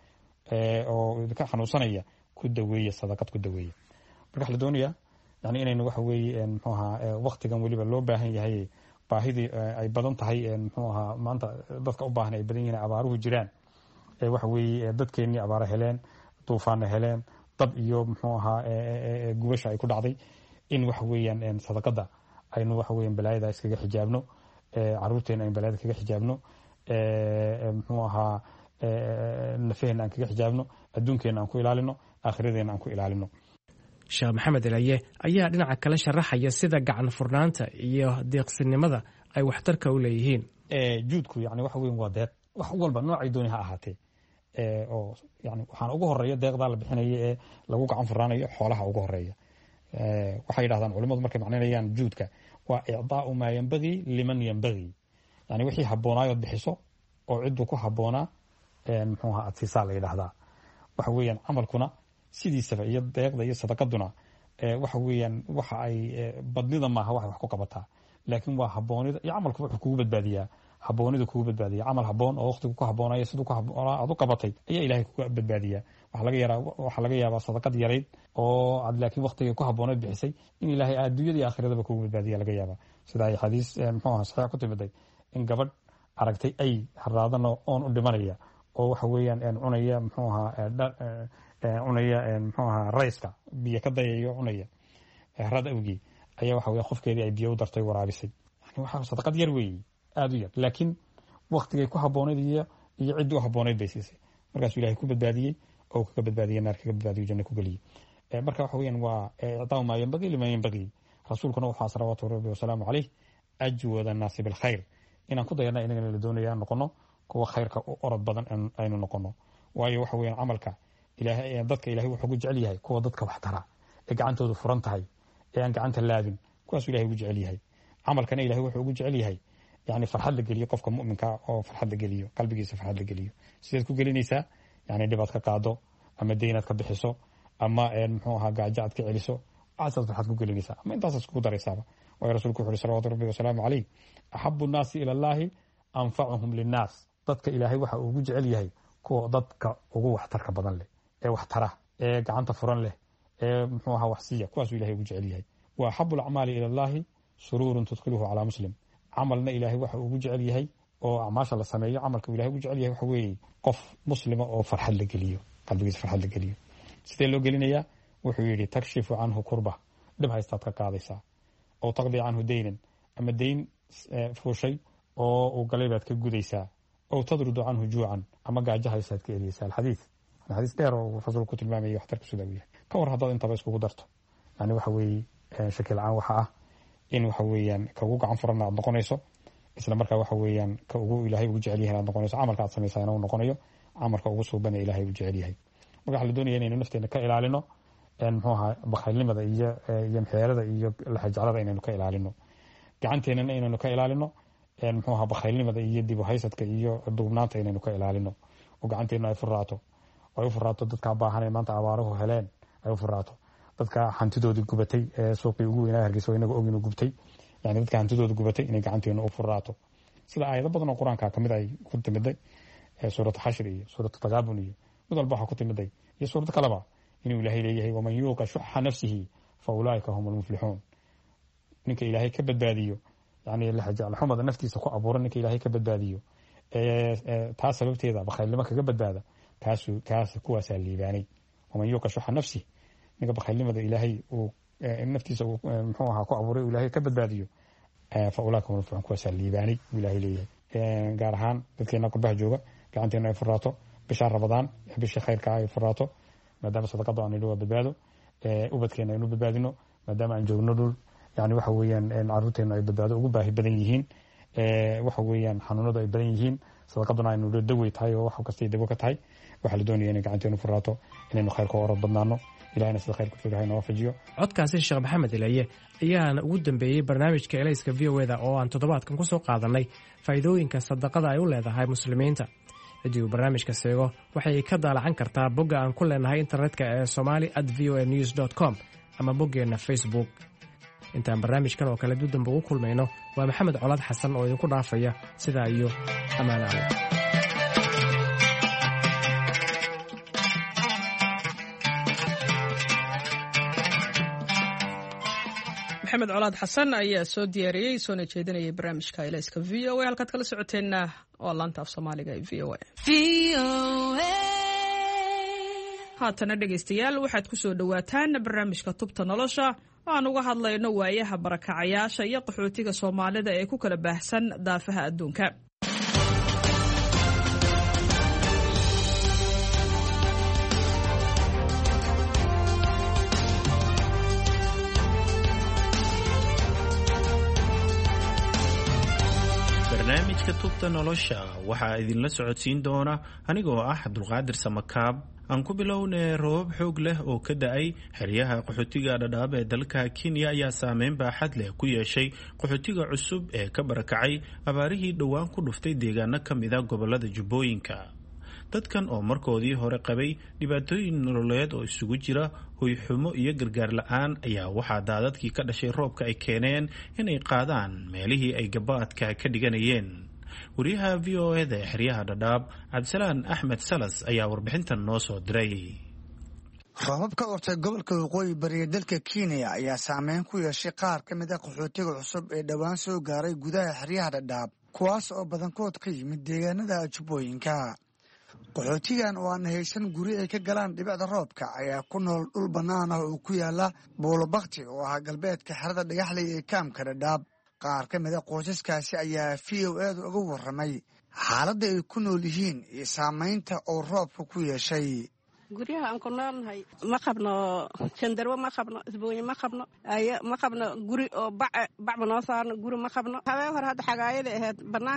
oo idinka xanuunsanaya ku daweeya, sadaqad ku daweeya. marka waxa la doonayaa yani inaynu waxa weeye muxuu ahaa waqtigan weliba loo baahan yahay, baahidii ay badan tahay, muxuu ahaa maanta dadka u baahan ay badan yihiin, abaaruhu jiraan, waxa weeye dadkeennii abaara heleen, duufaana heleen, dab iyo muxuu ahaa gubasha ay ku dhacday. in waxa weeyaan sadaqada aynu waxa weeyaan balaayada iskaga xijaabno, carruurteena aynu balaayada kaga xijaabno, muxuu ahaa nafaheenna aan kaga xijaabno, adduunkeenna aan ku ilaalino, aakhiradeena aan ku ilaalino. sheekh maxamed elaye ayaa dhinaca kale sharaxaya sida gacan furnaanta iyo deeqsinimada ay waxtarka u leeyihiin. juudku yani waxa weyn waa deeq wax walba noocay dooni ha ahaatee, oo yani waxaan ugu horeeya deeqdaa la bixinaya ee lagu gacan furnaanayo xoolaha ugu horeeya. waxay yidhahdaan culimmadu markay macnaynayaan juudka waa icdaau maa yanbagii liman yanbagii, yani wixii haboonaayood bixiso oo ciddu ku haboonaa muxuu ahaa adsiisaa la yidhaahdaa. waxa weeyaan camalkuna sidiisaba iyo deeqda iyo sadaqaduna waxa weeyaan waxa ay badnida maaha waxay wax ku qabataa, laakiin waa haboonida iyo camalku wuxuu kugu badbaadiyaa habboonida kugu badbaadiya camal habboon oo waqtigu ku habboonaya siduu ku habboonaa aad u qabatay ayaa ilaahay kugu badbaadiyaa waxaa laga yaabaa sadaqad yarayd oo aad laakiin waqtiga ku habbooneed bixisay in ilaahay adduunyada iyo aakhiradaba kugu badbaadiya laga yaabaa sida ay xadiis muxuu ahaa saxiix ku timiday in gabadh aragtay ay haraadana oon u dhimanaya oo waxa weeyaan cunaya muxuu ahaa cunaya muxuu ahaa rayska biyo ka dayayo cunaya harad awgii ayaa waxa weeye qofkeedii ay biyo u dartay waraabisay yani waxa sadaqad yar weeye aada u yar laakiin waqtigay ku habbooneyd iyo ciddii u habbooneyd bay siisay markaasuu ilaahay ku badbaadiyey oo kaga badbaadiyey naar kaga badbaadiyo janno ku geliyey marka waxa weeyaan waa icdaau maa yanbagii liman yanbagii rasuulkuna waxaa salawaatu rabbi wasalaamu caleyh ajwada annaasi bilkhayr inaan ku dayana inagana la doonaya noqono kuwa khayrka u orod badan aynu noqono waayo waxa weeyaan camalka ilaahay dadka ilaahay wuxuu ugu jecel yahay kuwa dadka wax tara ee gacantoodu furan tahay ee aan gacanta laabin kuwaasuu ilahay ugu jecel yahay camalkana ilahay wuxuu ugu jecel yahay yani farxad la geliyo qofka mu'minka oo farxad la geliyo qalbigiisa farxad la geliyo sideed ku gelinaysaa yani dhibaad ka qaado ama deynaad ka bixiso ama muxuu ahaa gaajo aad ka celiso waxaasaad farxad ku gelinaysaa ama intaasaad iskugu daraysaaba waayo rasuulku wuxu uhi salawatu rabbi wasalaamu caleyh axabu nnaasi ila allahi anfacuhum linnaas dadka ilaahay waxa uu ugu jecel yahay kuwa dadka ugu waxtarka badan leh ee waxtara ee gacanta furan leh ee muxuu ahaa waxsiya kuwaasuu ilahay ugu jecel yahay wa axabu alacmaali ila allahi suruurun tudkiluhu calaa muslim camalna ilaahay waxa uu ugu jecel yahay oo acmaasha la sameeyo camalka uu ilahay ugu jecel yahay waxa weeye qof muslima oo farxad la geliyo qalbigiisa farxad la geliyo sidee loo gelinayaa wuxuu yidhi takshifu canhu kurba dhib haystaad ka qaadaysaa oo taqdi canhu deynan ama deyn fuushay oo uu galay baad ka gudaysaa oo tadrudu canhu juucan ama gaajo haystaad ka eliyeysaa alxadiis dheer oo rasuulku ku tilmaamayay waxtarka sida uu yahay ka war haddaad intaba iskugu darto yani waxa weeye shaki la-aan waxa ah in waxa weeyaan ka ugu gacan furanna aad noqonayso isla markaa waxa weeyaan ka ugu ilaahay ugu jecel yahay aad noqonayso camalka aad samaysayna uu noqonayo camalka ugu suuban ee ilaahay ugu jecel yahay marka waxaa la doonaya inaynu nafteena ka ilaalino muxuu ahaa bakhaylnimada iyo mxeerada iyo laxajeclada inaynu ka ilaalino gacanteennana inaynu ka ilaalino muxuu ahaa bakhaylnimada iyo dib u haysadka iyo duubnaanta inaynu ka ilaalino oo gacanteennu ay furaato ay u furaato dadkaa baahan ee maanta abaaruhu heleen ay u furaato dadka hantidoodii gubatay ee suuqii ugu weynaa hargeysa inaga oginu gubtay yani dadka hantidooda gubatay inay gacanteenu u furaato sida aayado badan oo qur-aanka kamid ay ku timiday suuratu xashri iyo suuratu taqaabun iyo mid walba waxaa ku timiday iyo suurado kaleba inuu ilaahay leeyahay waman yuuqa shuxa nafsihi fa ulaaika hum almuflixuun ninka ilaahay ka badbaadiyo yani laxumada naftiisa ku abuura ninka ilaahay ka badbaadiyo taas sababteeda bakhaylnimo kaga badbaada kaas kuwaasaa liibaanay waman yuuqa shuxa nafsihi ninka bakhaylnimada ilaahay uu naftiisa muxuu ahaa ku abuuray ilaahay ka badbaadiyo fa ulaaika hum almuflixuun kuwaasaa liibaanay buu ilaahay leeyahay gaar ahaan dadkeena qurbaha jooga gacanteena ay furaato bisha rabadaan bisha khayrka ay furaato maadaama sadaqada aan waa badbaado ubadkeena aynu badbaadino maadaama aan joogno dhul yani waxa weeyaan caruurteena ay badbaado ugu baahi badan yihiin waxa weeyaan xanuunadu ay badan yihiin sadaqaduna aynu dawey tahay oo wax kastay dawo ka tahay waxaa la doonaya inay gacanteenu furaato inaynu khayrka orod badnaano ilahina sida khayrka figahay noo waafajiyo codkaasi sheekh maxamed ilaye ayaana ugu dambeeyey barnaamijka elayska v o eda oo aan toddobaadkan ku soo qaadanay faa'iidooyinka sadaqada ay u leedahay muslimiinta ciddii uu barnaamijka seego waxay ka daalacan kartaa bogga aan ku leenahay internetka ee somali@voanews.com ama boggeenna facebook intaan barnaamijkan oo kale dudamba ugu kulmayno waa maxamed colaad xasan oo idinku dhaafaya sidaa iyo ammaan alle maxamed colaad xasan ayaa soo diyaariyey soona jeedinayay barnaamijka elayska v o a halkaad kala socoteenna waa laanta af soomaaliga ee v o a haatana dhegaystayaal waxaad ku soo dhowaataan barnaamijka tubta nolosha oo aan uga hadlayno waayaha barakacayaasha iyo qaxootiga soomaalida ee ku kala baahsan daafaha adduunka barnaamijka tubta nolosha waxaa idinla socodsiin doona anigoo ah cabdulqaadir samakaab aan ku bilownay roobab xoog leh oo ka da-ay xeryaha qaxootiga dhadhaab ee dalka kenya ayaa saameyn baaxad leh ku yeeshay qaxootiga cusub ee ka barakacay abaarihii dhowaan ku dhuftay deegaano ka mida gobolada jubbooyinka dadkan oo markoodii hore qabay dhibaatooyin nololeed oo isugu jira hoyxumo iyo gargaar la-aan ayaa waxaa daadadkii ka dhashay roobka ay keeneen inay qaadaan meelihii ay gabaadka ka dhiganayeen wariyaha v o eda ee xeryaha dhadhaab cabdisalaan axmed salas ayaa warbixintan noo soo diray. roobab ka ortay gobolka waqooyi bariya dalka Kenya ayaa saameyn ku yeeshay qaar ka mid ah qaxootiga cusub ee dhowaan soo gaaray gudaha xeryaha dhadhaab, kuwaas oo badankood ka yimid deegaanada Jubbooyinka. qaxootigan oo aan haysan guri ay ka galaan dhibicda roobka ayaa ku nool dhul bannaan ah oo ku yaala Buulabakti oo ah galbeedka xerada Dhagaxley ee kaamka Dhadhaab. qaar ka mid ah qoysaskaasi ayaa VOA uga warramay xaaladda ay ku nool yihiin iyo saamaynta oo roobka ku yeeshay. guryaha aan ku noolnahay ma qabno jandarwo, ma qabno isbooyin, ma qabno guri oo bacba noo saarno, guri ma qabno. habeen hore hadda xagaayada ahayd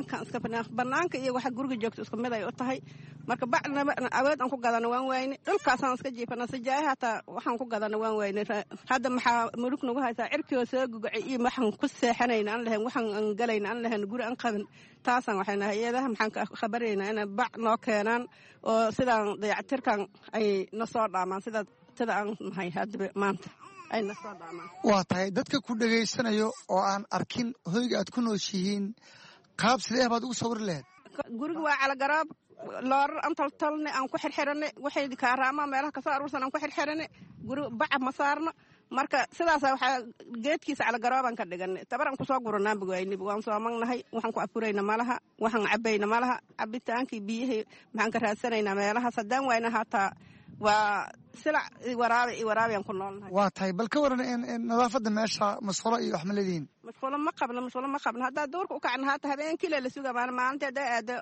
banaanka iyo waxa guriga joogto isku mid ay u tahay. marka bacna awood aan ku gadano waan wayne, dhulkaasaan iska jiifana sajaaha hataa waxaan ku gadano waan wayne. hadda maxaa mulug nagu haysaa cirkii oo soo gugacay iyo waxaan ku seexanayna aan lahayn, waxaan aan galayna aan lahayn, guri aan qabin. taasaan waxayna hay-adaha maxaan ka khabaraynaa inay bac noo keenaan oo sidaan dayactirkan ay na soo dhaamaan sida aan nahay hadda maanta ay na soo dhaamaan. waa tahay dadka ku dhegaysanayo oo aan arkin hoyga aad ku nooshihiin, qaab sidee baad ugu sawir lahayd? guriga waa calagaraab, loorar aan taltalne aan ku xirxirane, waxay kaaraama meelaha kasoo aruursan aan ku xirxirane, guri baca ma saarno. marka sidaasa waxaa geedkiisa calagaraabaan ka dhiganay, tabaraan kusoo guranaan bogayni, waan soo magnahay, waxaan ku afurayna malaha, waxaan cabayna malaha, cabitaankii biyihii maxaan ka raadsanaynaa meelahaas. haddaan wayna hataa waa silac waraabi aan ku noolnahay. waa tahay bal ka waran nadaafadda meesha masquulo iyo wax ma leedihiin? masquulo ma qabno. haddaa duurka u kacna haata habeenkiile la suga maalintii haddaa aado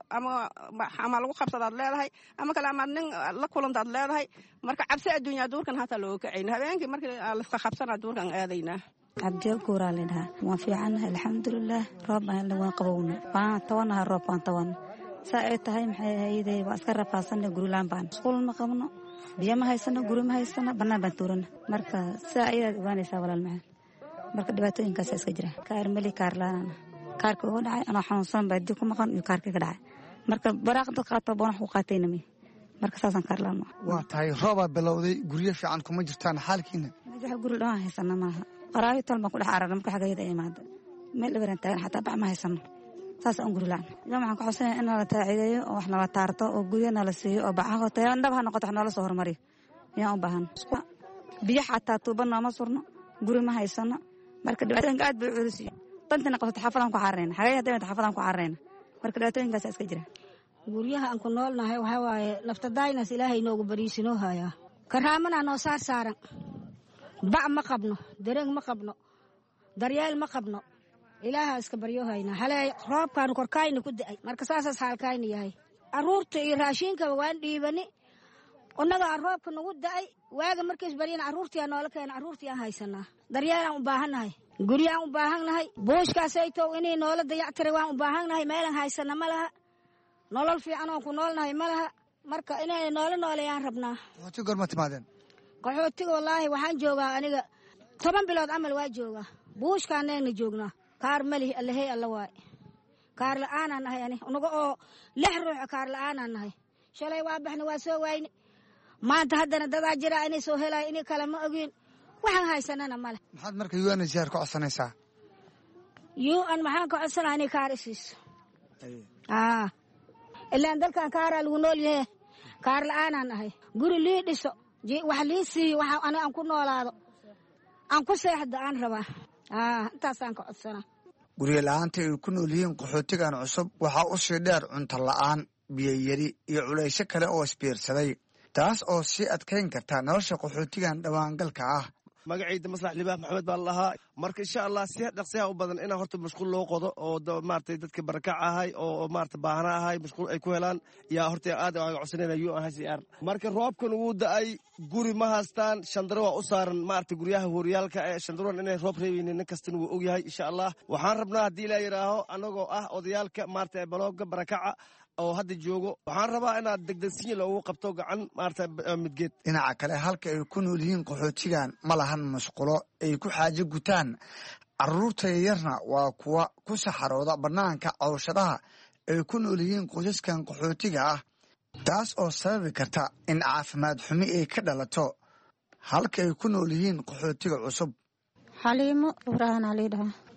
ama lagu qabsadaad leedahay ama kale amaad nin la kulantaad leedahay. marka cabsi adduunyaa duurkan hataa looga kacayna, habeenkii markii laska qabsanaa duurkan aadaynaa. cabdiyo guuraa lidhahaa. waan fiicannahay alxamdulilaah. roob baan waan qabowna, waan tawanaha roob waan tawana. saa ay tahay maxay hayday waa iska rafaadsanna gurilaan baan. masquul ma qabno, biyo ma haysano, guri ma haysano, bannaan baan tuurana. marka sidaa ayaad ogaanaysaa walaal macaan. marka dhibaatooyinkaasa iska jira. kaar meli kaar la-aanana kaarka uga dhacay anoo xanuunsan baa dib ku maqan iyo kaarkii ka dhacay. marka baraaq dad qaato boonax ku qaatayna mi. marka saasaan kaar la-aan. waa tahay roobaa bilowday, guryo fiican kuma jirtaan xaalkiina? wax guri dhawaan haysana maaha. qaraayo tol baan ku dhex ararna marka xagayada imaada. meel dhabaran taagan xataa bac ma haysano. saas aan guri la-aan. idan waxaan ku xusanayaa in nala taacideeyo oo wax nala taarto oo guryo nala siiyo oo bacaho tayo dhab ha noqoto wax noola soo hormariyo ayaan u baahan. biyo xataa tuuba nooma surno, guri ma haysano. marka dhibaatooyinka aad bay u culus yihiin. dantina qabsato xaafadaan ku cararayna, xagay hadda xaafadaan ku cararayna. marka dhibaatooyinkaas iska jira. guryaha aan ku noolnahay waxaa waaye laftadaynas ilaahay noogu bariisinoo hayaa. karaamana noo saaran, bac ma qabno, dareen ma qabno, daryeel ma qabno. ilaaha iska baryo haynaa. halee roobkaanu korkaayna ku da'ay, marka saasaas xaalkaayna yahay. carruurta iyo raashiinkaba waan dhiibani, unnagaa roobka nagu da'ay. waaga markiis baryana carruurtiyaa noola keena, carruurtii aan haysanaa. daryeelaan u baahannahay, guryaan u baahannahay, buushkaasaytow inay noola dayactiray waan u baahannahay. meelaan haysana ma laha, nolol fiican oon ku noolnahay ma laha. marka inay nooleeyaan rabnaa. qaxootiga gorma timaadeen? qaxootiga wallaahi waxaan joogaa aniga 10 bilood camal waa joogaa. buushkaanayna joognaa. kaar malihi allahey alla waay. kaar la'aanaan nahay ani unaga oo 6 ruux kaar la'aanaan nahay. shalay waa baxna waa soo waayni, maanta haddana dadaa jira inay soo helaayo inay kale ma ogiin. waxaan haysanana male. maxaad marka UNHCR ka codsanaysaa? UN maxaan ka codsanaa inay kaar isiiso. ilaan dalkan kaaraa lagu nool yahe. kaar la'aanaan nahay. guri lii dhiso, wax lii siiyo, waxa aan ku noolaado, aan ku seexdo aan rabaa. intaasaan ka codsanaa. guryo la-aanta ay ku nool yihiin qaxootigan cusub waxaa u sii dheer cunto la-aan, biyo yari iyo culaysyo kale oo isbiirsaday, taas oo sii adkayn karta nolosha qaxootigan dhawaangalka ah. magacayda maslax libaax maxamed baa lahaa. marka insha allah si dhaqsiyaha u badan inaa horta mashquul loo qodo oo maaragtay dadka barakac ahay oo maaragtay baahana ahay mashquul ay ku helaan yaa horta aad aan codsanayna UNHCR. marka roobkan uu da'ay guri ma haystaan, shandaro waa u saaran maaragtay guryaha horyaalka ee shandaroon inay roob reebaynin nin kastan wuu og yahay. insha allah waxaan rabnaa haddii la yidhaaho annagoo ah odayaalka maaragtay balooga barakaca oo hadda joogo, waxaan rabaa inaad degdegsiin loogu qabto gacan maaragtay midgeed. dhinaca kale halka ay ku nool yihiin qaxootigan ma lahan masqulo ay ku xaajo gutaan. carruurta yaryarna waa kuwa ku saxarooda bannaanka cawshadaha ay ku nool yihiin qoysaskan qaxootiga ah, taas oo sababi karta in caafimaad xumi ay ka dhalato halka ay ku nool yihiin qaxootiga cusub. xaliimo ibraahim ali dhaha.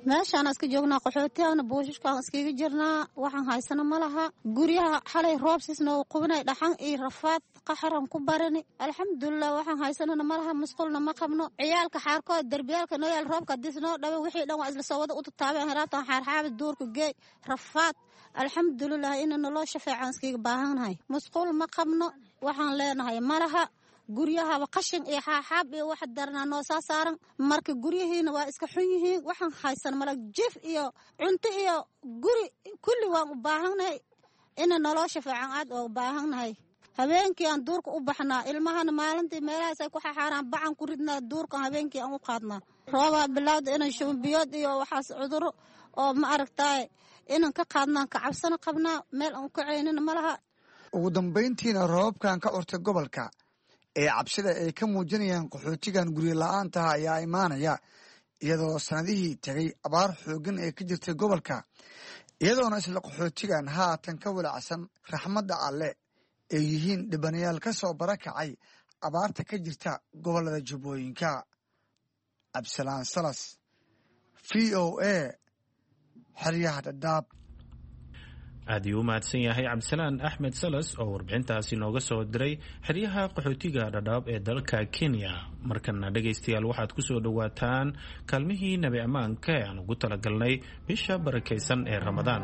meeshaan iska joognaa qaxootiyaana buushashkaan iskaga jirnaa waxaan haysana ma laha guryaha xalay roobsisna uu qubinay dhaxan iyo rafaad qaxaran ku barani alxamdulilah waxaan haysanana ma laha musqulna ma qabno ciyaalka xaarkood derbiyaalka noo yaal roobka haddiis noo dhawe wixii dhan waa isla soo wada u tataabeen haraabtaan xaarxaabid duurka geey rafaad alxamdulilah ina noloo shafeecaan iskaga baahannahay musqul ma qabno waxaan leenahay ma laha guryahaba qashin iyo xaaxaab iyo wax daranaa noo saa saaran marka guryihiina waa iska xun yihiin waxaan haysan mala jif iyo cunto iyo guri kulli waan u baahannahay ina noloo shafeecan aad oo u baahannahay habeenkii aan duurka u baxnaa ilmahana maalintii meelahaas ay ku xaxaaraan bacan ku ridnaa duurkan habeenkii aan u qaadnaa roobaa bilowda inaan shumbiyood iyo waxaas cuduro oo ma aragtaay inaan ka qaadnaan ka cabsano qabnaa meel aan ka ceynina ma laha ugu dambayntiina roobabkan ka urtay gobolka ee cabsida ay ka muujinayaan qaxootigan guryo la-aantaha ayaa imaanaya iyadoo sanadihii tegay abaar xooggan ee ka jirtay gobolka iyadoona isla qaxootigan haatan ka walacsan raxmadda alle ay yihiin dhibanayaal ka soo barakacay abaarta ka jirta gobollada jubbooyinka. Cabdisalaan Salas, VOA, xeryaha Dhadhaab. aad ayuu u mahadsan yahay cabdisalaan axmed salas oo warbixintaasi nooga soo diray xeryaha qaxootiga dhadhaab ee dalka kenya. markana dhegaystayaal waxaad ku soo dhowaataan kaalmihii nabi ammaanka ee aan ugu talagalnay bisha barakaysan ee ramadaan.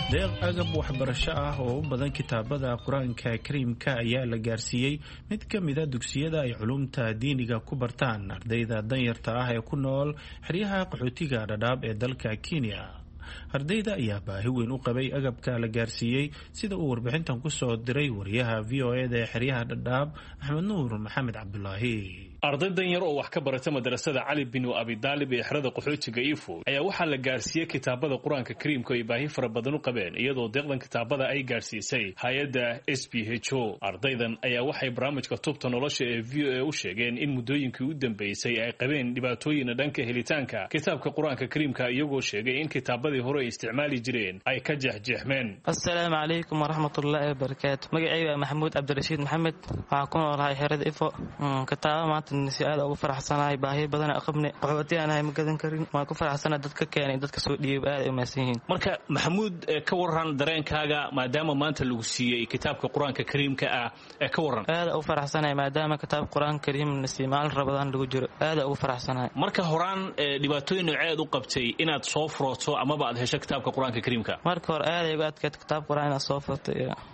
deeq agab waxbarasho ah oo u badan kitaabada qur-aanka kariimka ayaa la gaarsiiyey mid ka mida dugsiyada ay culumta diiniga ku bartaan ardayda danyarta ah ee ku nool xeryaha qaxootiga dhadhaab ee dalka Kenya. ardayda ayaa baahi weyn u qabay agabka la gaarsiiyey sida uu warbixintan ku soo diray wariyaha VOA-da ee xeryaha dhadhaab Axmed Nuur Maxamed Cabdulaahi. arday danyar oo wax ka barata madrasada Cali bin Abi Talib ee xerada qaxootiga Ifo ayaa waxaa la gaarsiiyey kitaabada qur-aanka kariimka ay baahi fara badan u qabeen iyadoo deeqdan kitaabada ay gaarsiisay hay'adda SPHO. ardaydan ayaa waxay barnaamijka tubta nolosha ee VOA u sheegeen in muddooyinkii u dambeysay ay qabeen dhibaatooyin dhanka helitaanka kitaabka qur-aanka kariimka iyagoo sheegay in kitaabadii hore ay isticmaali jireen ay ka jeexjeexmeen. Assalaamu calaykum waraxmatullaahi wabarakaatu. magacayga Maxamuud Cabdirashiid Maxamed, waxaan ku noolahay xerada Ifo. kitaabada si aad ugu faraxsanahay baahi badan aan qabnay qaxootiga aan ma gadan karin waan ku faraxsanahay dadka keenay dadka soo dhiibay aad ay u maasan yihiin. marka Maxamuud ka waran dareenkaaga maadaama maanta lagu siiyay kitaabka qur-aanka kariimka ah ka waran. aad ugu faraxsanahay maadaama kitaabka qur-aanka kariimka si maal Ramadaan lagu jiro aad ugu faraxsanahay. marka horaan dhibaatooyin nooceed u qabtay inaad soo furooto ama baad hesho kitaabka qur-aanka kariimka. marka hore aad igu adkeed kitaabka qur-aanka inaad soo furto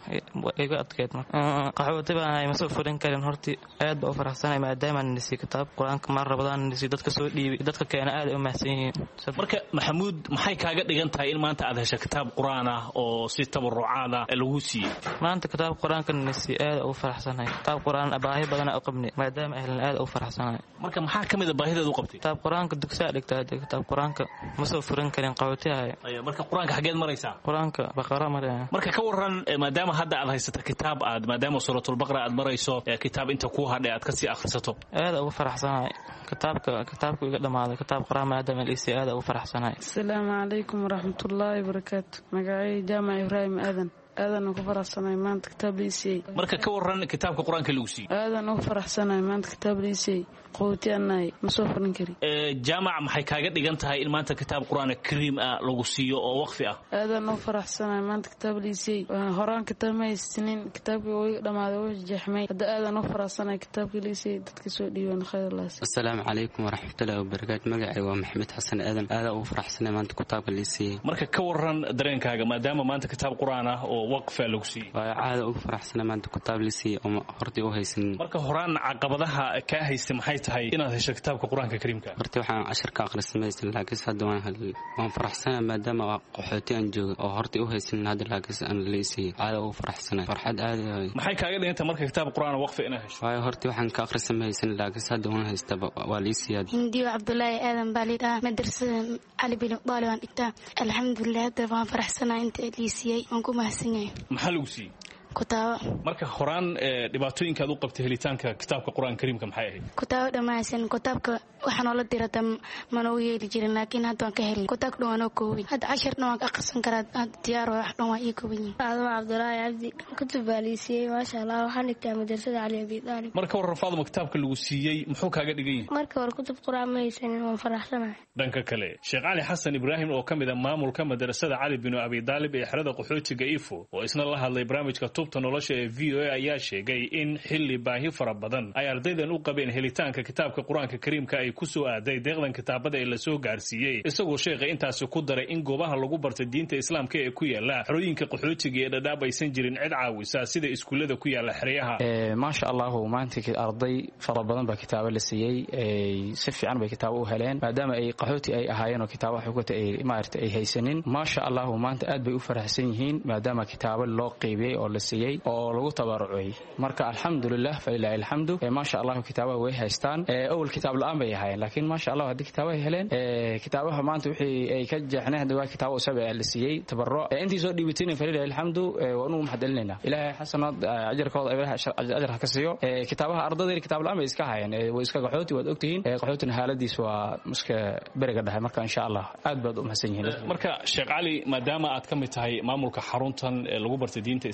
igu adkeed qaxootiga aan ma soo furin karin horti aad baa u faraxsanahay maadaama kitaab qur-aanka mar Ramadaan dadka soo dhiibay dadka keena aad ay u mahadsan yihiin. marka Maxamuud maxay kaaga dhigan tahay in maanta aad hesho kitaab qur-aan ah oo si tabarucaad ah lagu siiyay. maanta kitaab qur-aanka si aad ugu faraxsanahay. kitaab qur-aan baahi badan u qabnay maadaama ahlan aad ugu faraxsanahay. marka maxaa kamid ah baahideedu u qabtay. kitaab qur-aanka dugsiga dhigtay kitaab qur-aanka ma soo furin karin qaxootiga. marka qur-aanka xageed maraysaa. qur-aanka Baqara maraya. marka ka waran maadaama hadda aad haysato kitaab aad maadaama suuratul Baqara aad marayso kitaab inta ku hadhay aad ka sii akhrisato. aad ugu faraxsanahay. kitaabka iga dhamaaday kitaab quraan maadaama liisi aad ugu faraxsanahay. Assalaamu calaykum waraxmatullaahi wabarakaatu. magacay Jaamac Ibraahim aadan ugu faraxsanahay maanta kitaab liisay. marka ka waran kitaabka quraanka lagu siiyay. aadan ugu faraxsanahay maanta kitaab liisay. qootiyanaay ma soo furin kari. jaamac maxay kaaga dhigan tahay in maanta kitaab quraan kariim ah lagu siiyo oo waqfi ah. aadan ugu faraxsanahay maanta kitaab liisay. horaan kitaab ma haysanin kitaabkii way dhamaaday oo jeexmay. hadda aadan ugu faraxsanahay kitaabkii liisay dadka soo dhiibaan khayr Allah. Assalaamu calaykum waraxmatullaahi wabarakaatu. magacay waa Maxamed Xasan aadan ugu faraxsanahay maanta kitaabka liisay. marka ka waran dareenkaaga maadaama maanta kitaab quraan ah oo waqfa lagu siiyay. waa aad ugu faraxsanahay maanta kitaab liisay oo hortii u haysan. marka horaan caqabadaha ka haystay maxay tahay inaad hesho kitaabka quraanka kariimka. hortii waxaan casharka akhrisamaysan laakiin hadda waan faraxsanahay maadaama qaxooti aan joogo oo hortii u haysan hadda laakiin aan liisay aad ugu faraxsanahay. farxad aad maxay kaaga dhigantay marka kitaab quraan waqfi inaad hesho. waa hortii waxaan ka akhrisamaysan laakiin hadda waan haystaa waa liisay. hindi Cabdullaahi aadan balida madrasada Cali bin Talib aan dhigtaa. alxamdulillah hadda waan faraxsanahay inta liisay aan ku mahadsanyahay. maxaa lagu siiyay. kutaabo. marka horaan dhibaatooyinka aad u qabtay helitaanka kitaabka quraan kariimka maxay ahayd. kutaabo dhammaysan kitaabka waxaan oo la dirata mana u yeeli jirin laakiin hadda waan ka helin. kitaabka waan oo koobay hadda 10 dhan waan ka akhrisan karaa diyaar wax dhan waa ii kooban yihiin. Faadimo Cabdullaahi Cabdi kutub baalisiyay maasha Allah waxaan dhigtaa madrasada Cali bin Talib. marka war Faadimo kitaabka lagu siiyay muxuu kaaga dhigan yahay. marka war kutub quraan ma haysan waan faraxsanahay. dhanka kale Sheekh Cali Xasan Ibraahim oo kamid ah maamulka madrasada Cali bin Abi Talib ee xerada qaxootiga Ifo oo isna la hadlay barnaamijka tubta nolosha ee VOA ayaa sheegay in xilli baahi fara badan ay ardaydan u qabeen helitaanka kitaabka quraanka kariimka ay ku soo aaday deeqdan kitaabada ee la soo gaarsiiyay. isagoo sheekha intaas ku daray in goobaha lagu bartay diinta islaamka ee ku yaala xerooyinka qaxootiga ee Dhadhaab aysan jirin cid caawisa sida iskuulada ku yaala xeryaha. maasha Allah maanta arday fara badan baa kitaabo la siiyay si fiican bay kitaabo u heleen maadaama ay qaxooti ay ahaayeen oo kitaabo xogta ay maartay ay haysanin. maasha Allah maanta aad bay u faraxsan yihiin maadaama kitaabo loo qeybiyay oo la siiyay oo lagu tabarucay. marka alxamdulillah fa ilaahi alxamdu. maasha Allah kitaabo way haystaan. awal kitaab la'aan bay ahaayeen laakiin maasha Allah hadii kitaabo ay heleen kitaabaha maanta wixii ay ka jeexneen waa kitaabo sabay la siiyay tabaruc. intii soo dhiibateen fa ilaahi alxamdu waanu mahadcelinayna. ilaahay xasanad ajirkooda ajirka ka siiyo. kitaabaha ardayda kitaab la'aan bay iska hayeen way iska qaxooti waad ogtihiin qaxootina xaaladiis waa muska bariga dhahay. marka insha Allah aad baad u mahadsan yihiin. marka Sheekh Cali maadaama aad ka mid tahay maamulka xaruntan lagu bartay diinta islaamka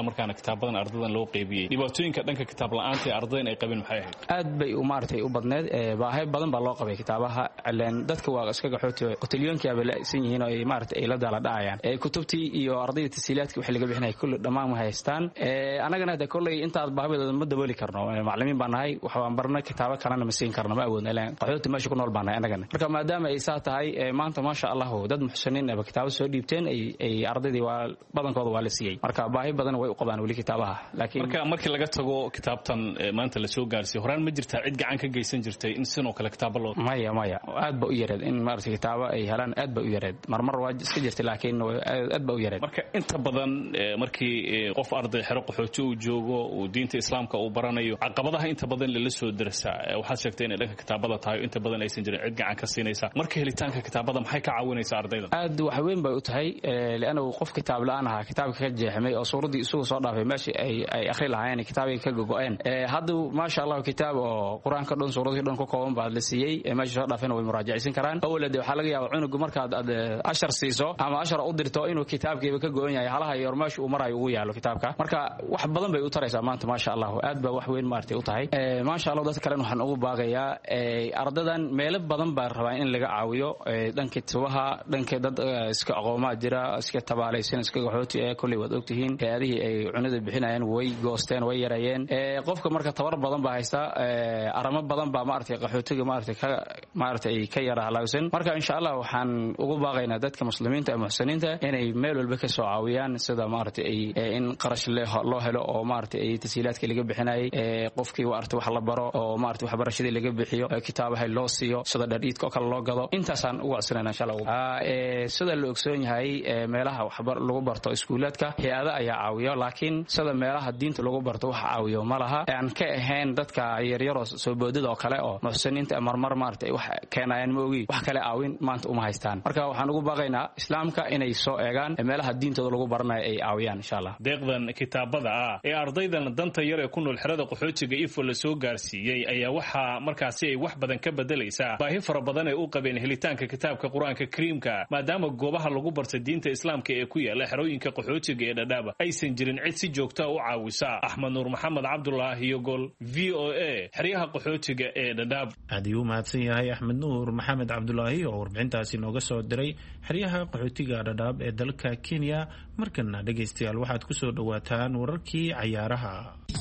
markaana kitaabadan ardadan loo qeybiyey dhibaatooyinka dhanka kitaab la'aanta ee ardaydan ay qabeen maxay ahayd aad bay maartay u badneed baahay badan baa loo qabay kitaabaha ilaan dadka waa iska gaxooti qotilyoonka ay laasan yihiin oo ay maartay ay la dala dhacayaan kutubtii iyo ardayda tasiilaadka wixii laga bixinay kullu dhammaan ma haystaan anagana hada kullay inta aad baahidooda ma dabooli karno macallimiin baan nahay waxa aan barnay kitaabo kalena ma siin karno ma awoodna ilaan qaxooti meesha ku nool baan nahay anagana marka maadaama ay saa tahay maanta ma sha Allah dad muxsiniin ah kitaabo soo dhiibteen ay ardaydii waa badankooda waa la siiyay marka baahi badan way u qabaan wali kitaabaha laakiin markii laga tago kitaabtan maanta la soo gaarsiyo horaan ma jirtaa cid gacan ka geysan jirtay in sidoo kale kitaabo loo maya aad ba u yareed in maartay kitaabo ay helaan aad ba u yareed marmar waa iska jirtay laakiin aad ba u yareed marka inta badan markii qof arday xero qaxooti uu joogo uu diinta islaamka uu baranayo caqabadaha inta badan la soo darsaa waxaad sheegtay in dhanka kitaabada tahay inta badan aysan jirin cid gacan ka siinaysa marka helitaanka kitaabada maxay ka caawinaysaa ardayda aad wax weyn bay u tahay laana qof kitaab la'aan ah kitaabka ka jeexmay oo suuradii isugu soo dhaafay meeshii ay akhri lahaayeen kitaabay ka go'een hadda ma sha Allah kitaab oo quraanka dhan suuradii dhan ku kooban baa la siiyay meeshii soo dhaafayna way muraajacaysan karaan awlad waxa laga yaabaa cunugu markaad 10 siiso ama 10 u dirto inuu kitaabkiiba ka go'an yahay halaha iyo meeshii uu marayo ugu yaalo kitaabka marka wax badan bay u taraysaa maanta ma sha Allah aad ba wax weyn maartay u tahay ma sha Allah dadka kale waxaan ugu baaqayaa ardadan meel badan baa rabaa in laga caawiyo dhanka tuwaha dhanka dad iska aqooma jira iska tabaalaysan iska gaxooti kulli wad ogtihiin hay'adihii ay cunada bixinayeen way goosteen way yareeyeen qofka marka tabar badan baa haysta aramo badan baa maartay qaxootiga maartay ka yara halawsan marka insha Allah waxaan ugu baaqaynaa dadka muslimiinta ama muxsiniinta inay meel walba ka soo caawiyaan sida maartay in qarash loo helo oo maartay ay tasiilaadka laga bixinayay qofkii maartay wax la baro oo maartay waxbarashada laga bixiyo kitaabaha loo siiyo sida dhariidka kale loo gado intaasaan ugu codsanayna insha Allah sida la ogsoon yahay meelaha waxbar lagu barto iskuulaadka hay'ada ayaa caawiyo laakiin sida meelaha diinta lagu barto wax caawiyo ma laha aan ka ahayn dadka yaryar oo soo boodada oo kale oo muxsiniinta marmar maartay wax keenayaan moogi wax kale caawin maanta uma haystaan marka waxaan ugu baaqaynaa islaamka inay soo eegaan meelaha diintooda lagu baranayo ay caawiyaan insha Allah deeqdan kitaabada ee ardaydan danta yar ee ku nool xerada qaxootiga ifo la soo gaarsiiyay ayaa waxa markaasi ay wax badan ka bedelaysaa baahi fara badan ay u qabeen helitaanka kitaabka quraanka kariimka maadaama goobaha lagu barto diinta islaamka ee ku yaala xerooyinka qaxootiga ee Dadaab aysan jirin cid si joogto ah u caawisa Axmed Nuur Maxamed Cabdullaahi iyo gol VOA xeryaha qaxootiga ee Dadaab aad ayuu mahadsan yahay Axmed Nuur Maxamed Cabdullaahi oo warbixintaasi nooga soo diray xeryaha qaxootiga Dadaab ee dalka Kenya markana dhageystayaal waxaad ku soo dhawaataan wararkii ciyaaraha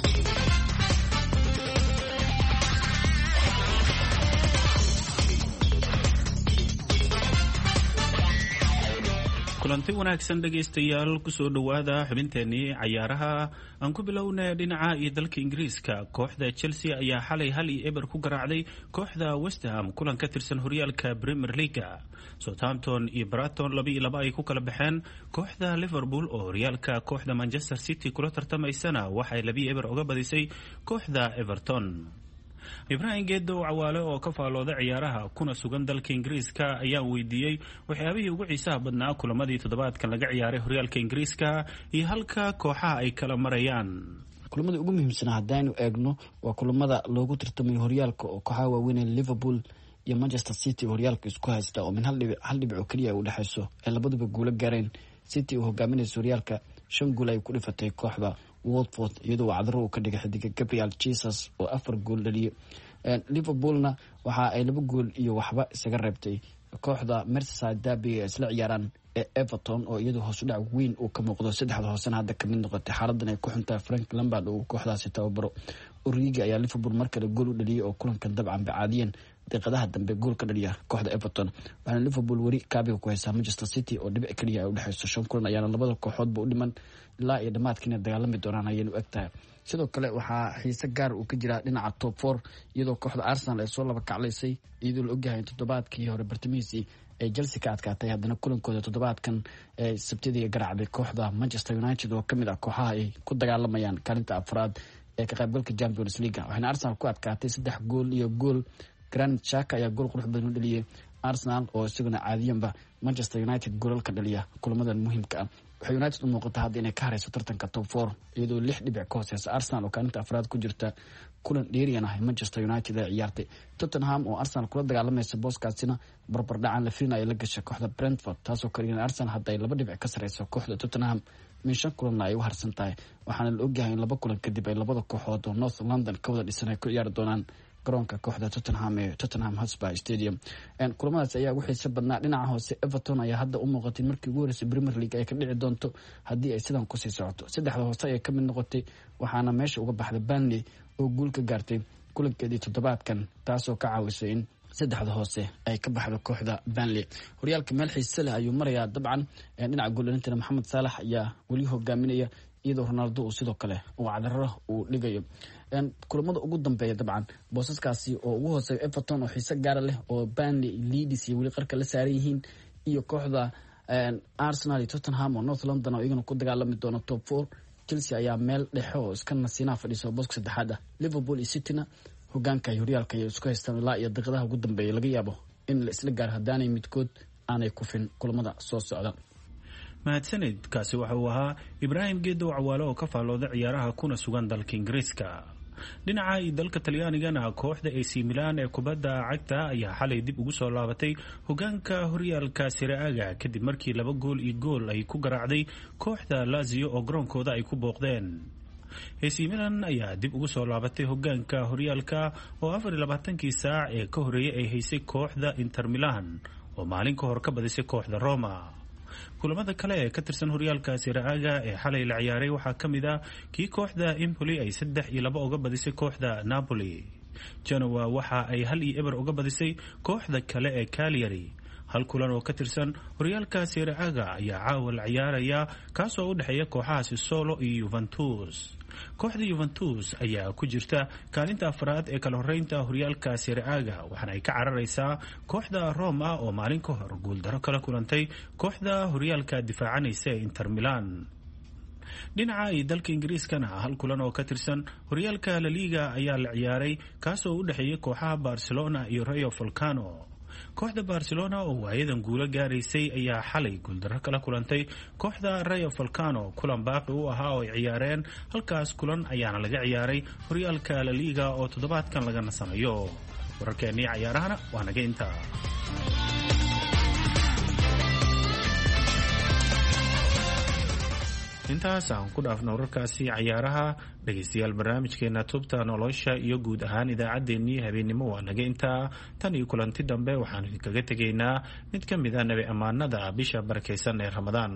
kulanti wanaagsan dhageystayaal kusoo dhawaada xubinteenii ciyaaraha aan ku bilownay dhinaca iyo dalka Ingiriiska kooxda Chelsea ayaa xalay 1-0 ku garaacday kooxda West Ham kulan ka tirsan horyaalka Premier League Southampton iyo Brighton 2-2 ay ku kala baxeen kooxda Liverpool oo horyaalka kooxda Manchester City kula tartamaysana waxay 2-0 uga badisay kooxda Everton Ibrahim Gedo Cawaale oo ka faalooday ciyaaraha kuna sugan dalka Ingiriiska ayaa weydiiyay waxyaabihii ugu xiisaha badnaa kulamadii toddobaadkan laga ciyaaray horyaalka Ingiriiska iyo halka kooxaha ay kala marayaan. Kulamada ugu muhiimsan hadaynu eegno waa kulamada loogu tartamayo horyaalka oo kooxaha waaweyn ee Liverpool iyo Manchester City horyaalka isku haysta oo min hal dhibic oo kaliya u dhaxayso ee labaduba guulo gaareen. City oo hogaaminaysa horyaalka 5 gool ay ku dhifatay kooxda Watford iyadoo wacdaro uu ka dhigay xidiga Gabriel Jesus oo 4 gool dhaliyay. Liverpoolna waxa ay 2 gool iyo waxba isaga reebtay kooxda Merseyside Derby ee isla ciyaaraan ee Everton oo iyadoo hoos u dhac weyn uu ka muuqdo saddexda hoosena hadda ka mid noqotay xaaladdan ay ku xuntaa Frank Lampard oo kooxdaasi tababaro. Origi ayaa Liverpool markale gool u dhaliyay oo kulankan dabcan bacaadiyeen daqiiqadaha dambe gool ka dhaliya kooxda Everton. Waxaana Liverpool wari kaabiga ku haysaa Manchester City oo dhibic kaliya ay u dhaxayso 5 kulan ayaana labada kooxoodba u dhiman ilaa iyo dhamaadkiina dagaalami doonaan ayay u egtahay. sidoo kale waxaa xiise gaar uu ka jira dhinaca top 4 iyadoo kooxda Arsenal ay soo laba kaclaysay iyadoo la ogyahay toddobaadkii hore bartamihiisii ay Chelsea ka adkaatay haddana kulankooda toddobaadkan ee Sabtidii garaacday kooxda Manchester United oo kamid ah kooxaha ay ku dagaalamayaan kaalinta afraad ee ka qaybgalka Champions League. waxaana Arsenal ku adkaatay 3 gool iyo gool. Granit Xhaka ayaa gool qurux badan u dhaliyay Arsenal oo isaguna caadiyanba Manchester United goolal ka dhaliya kulamadan muhiimka ah. waxay United u muuqataa hadda inay ka harayso tartanka top 4 iyadoo 6 dhibic ka hooseysa Arsenal oo kaalinta afraad ku jirta kulan dheeriyan ah Manchester United ee ciyaartay. Tottenham oo Arsenal kula dagaalamaysa booskaasina barbar dhacan la fiinayo la gashay kooxda Brentford taasoo ka dhigaysa Arsenal hadda ay 2 dhibic ka sareyso kooxda Tottenham min 5 kulan ay u harsan tahay waxaana la ogyahay in 2 kulan kadib ay labada kooxood oo North London ka wada dhisan ay ku ciyaari doonaan garoonka kooxda Tottenham ee Tottenham Hotspur Stadium. Kulamadaas ayaa ugu xiiso badnaa dhinaca hoose. Everton ayaa hadda u muuqatay markii ugu horeysay Premier League ay ka dhici doonto haddii ay sidan ku sii socoto. Saddexda hoose ay ka mid noqotay waxaana meesha uga baxday Burnley oo guul ka gaartay kulankeedii toddobaadkan taasoo ka caawisay in saddexda hoose ay ka baxdo kooxda Burnley. Horyaalka meel xiiso leh ayuu marayaa dabcan dhinaca goolinta Mohamed Salah ayaa wali hogaaminaya iyadoo Ronaldo uu sidoo kale uu cadaro uu dhigayo. Kulamada ugu dambeeya dabcan boosaskaasi oo ugu hooseeya Everton oo xiiso gaar leh oo Burnley, Leeds iyo wali qarka la saaran yihiin iyo kooxda Arsenal iyo Tottenham oo North London oo iyaguna ku dagaalami doona top 4. Chelsea ayaa meel dhexe oo iska nasiina fadhiso booska saddexaad ah. Liverpool iyo City-na hogaanka horyaalka ay isku haystaan ilaa iyo daqiiqadaha ugu dambeeya laga yaabo in la isla gaar hadaanay midkood aanay kufin kulamada soo socda. mahadsanid kaasi waxa uu ahaa Ibrahim Geedo Cawaalo oo ka faalooda ciyaaraha kuna sugan dalka Ingiriiska. dhinaca dalka Talyaanigana kooxda AC Milan ee kubadda cagta ayaa xalay dib ugu soo laabatay hogaanka horyaalka Serie A kadib markii 2 gool iyo gool ay ku garaacday kooxda Lazio oo garoonkooda ay ku booqdeen. AC Milan ayaa dib ugu soo laabatay hogaanka horyaalka oo 24 saac ee ka horeeyay ay haysay kooxda Inter Milan oo maalin ka hor ka badisay kooxda Roma. kulamada kale ee ka tirsan horyaalka Serie A ee xalay la ciyaaray waxaa ka mid ah kii kooxda Empoli ay 3-2 uga badisay kooxda Napoli. Genoa waxa ay 1-0 uga badisay kooxda kale ee Cagliari. hal kulan oo ka tirsan horyaalka Serie A ayaa caawa la ciyaaraya kaasoo u dhaxeeya kooxaha Sassuolo iyo Juventus. kooxda Juventus ayaa ku jirta kaalinta afraad ee kala horeynta horyaalka Serie A waxaana ay ka cararaysaa kooxda Roma oo maalin ka hor guuldaro kala kulantay kooxda horyaalka difaacanaysa Inter Milan. dhinaca dalka Ingiriiskana hal kulan oo ka tirsan horyaalka La Liga ayaa la ciyaaray kaasoo u dhaxeeya kooxaha Barcelona iyo Rayo Vallecano. kooxda Barcelona oo waayadan guulo gaaraysay ayaa xalay guuldaro kala kulantay kooxda Rayo Vallecano kulan baaqi u ahaa oo ay ciyaareen halkaas kulan ayaana laga ciyaaray horyaalka La Liga oo toddobaadkan laga nasanayo. wararkeennii ciyaarahana waa naga intaa. intaas aan ku dhaafno wararkaasi ciyaaraha. dhegaystayaal barnaamijkeena tubta nolosha iyo guud ahaan idaacaddeenii habeenimo waa naga intaa. tan iyo kulanti dambe waxaan idinkaga tegaynaa mid ka mid ah nabi ammaanada bisha barakaysan ee Ramadaan.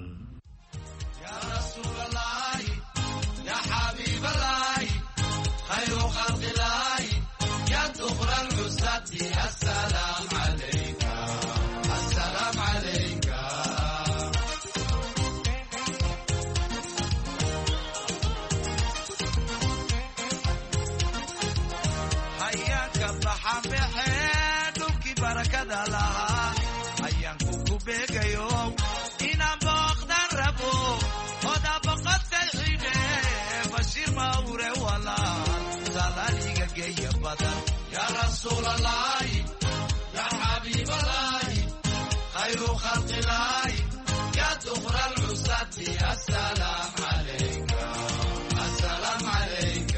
يا رسول الله يا حبيب الله خير خلق الله يا دخر العزة السلام عليك السلام عليك.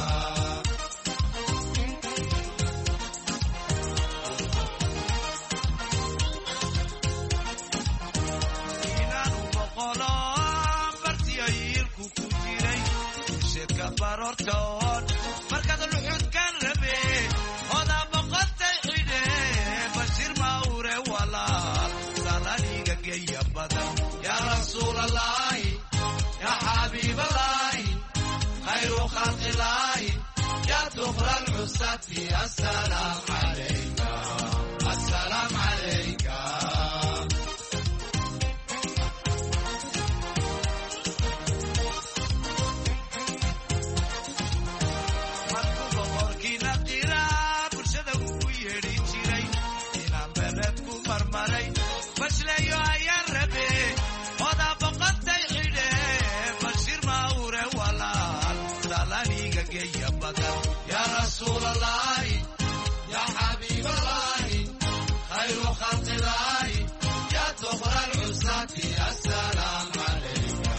markaad luxudkan rabe oda boqotay xidhe bashir mawre walaal salaniga geeya badan ya rasuul allahi ya xabiib allahi khayru khalqi allahi ya dukra alcusati assalaam calayka assalaam calayka. يا رسول الله يا حبيب الله خير خلق الله يا دخر العزة السلام عليك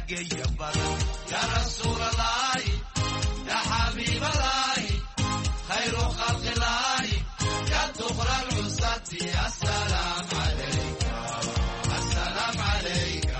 geeya badan yaa rasuulalaahi yaa xabiibalaahi khayru khalqilaahi yaa duqra lcusati asalaam calayka asalaam calayka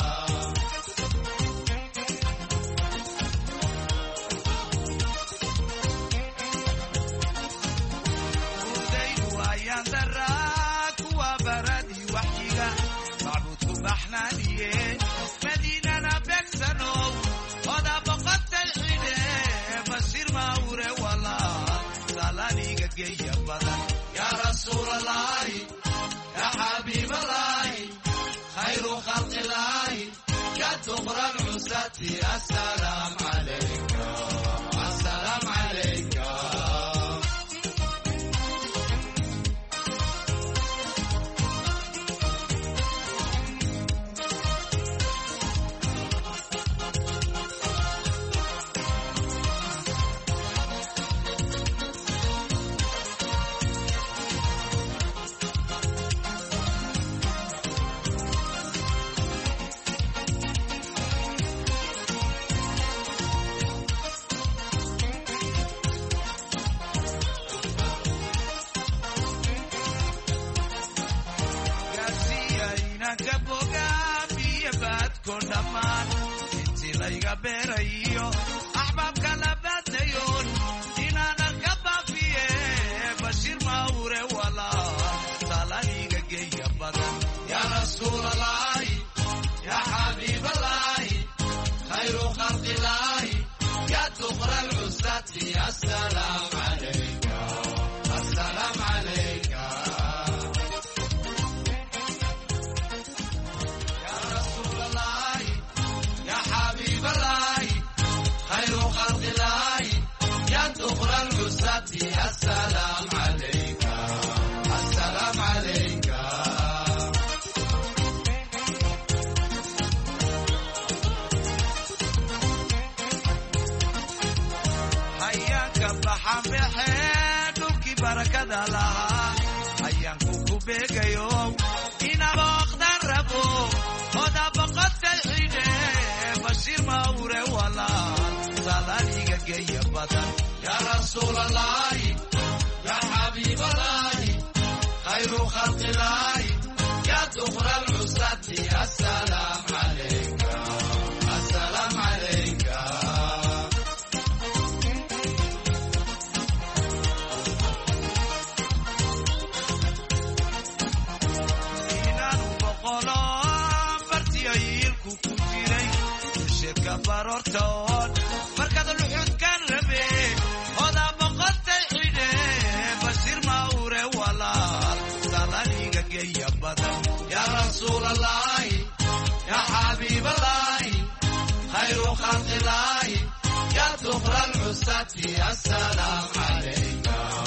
udaygu ayaan daraa kuwa baradii waxyiga macbuudku baxnaaniye madiinana beegsanow oda boqotay xidhe bashir mawre walaal salaniga geeya badan yaa rasuulalaahi yaa xabiibalaahi khayru khalqilaahi yaa duqra lcusati asalaam calayka asalaam calayka intilayga beerayo axbaabka la baadayoon inaanan ka baafiye bashir mawre walaal salaniga geeya badan yaa rasuulalaahi yaa xabiibalaahi khayru khalqilaahi yaa duqra lcusati asalaam calayka asalaam calayka السلام عليك السلام عليك هياك بحمحك بركة لها هياك كوبيك يوم إنا بقدر ربو ودا بقت الحين بشير موري ولا سلاليك جاي بدن يا رسول الله يا حبيب الله خير خلق الله يا دخر العساة السلام عليك السلام عليك إنان بقولان برتيايلكو كنتيري الشركة بارورتون مركز الوحود كان ربي هذا بقت الحين بشير موري ولا سلاليك جاي بدن يا رسول الله يا حبيب الله خير خلق الله يا دخر العساة السلام عليك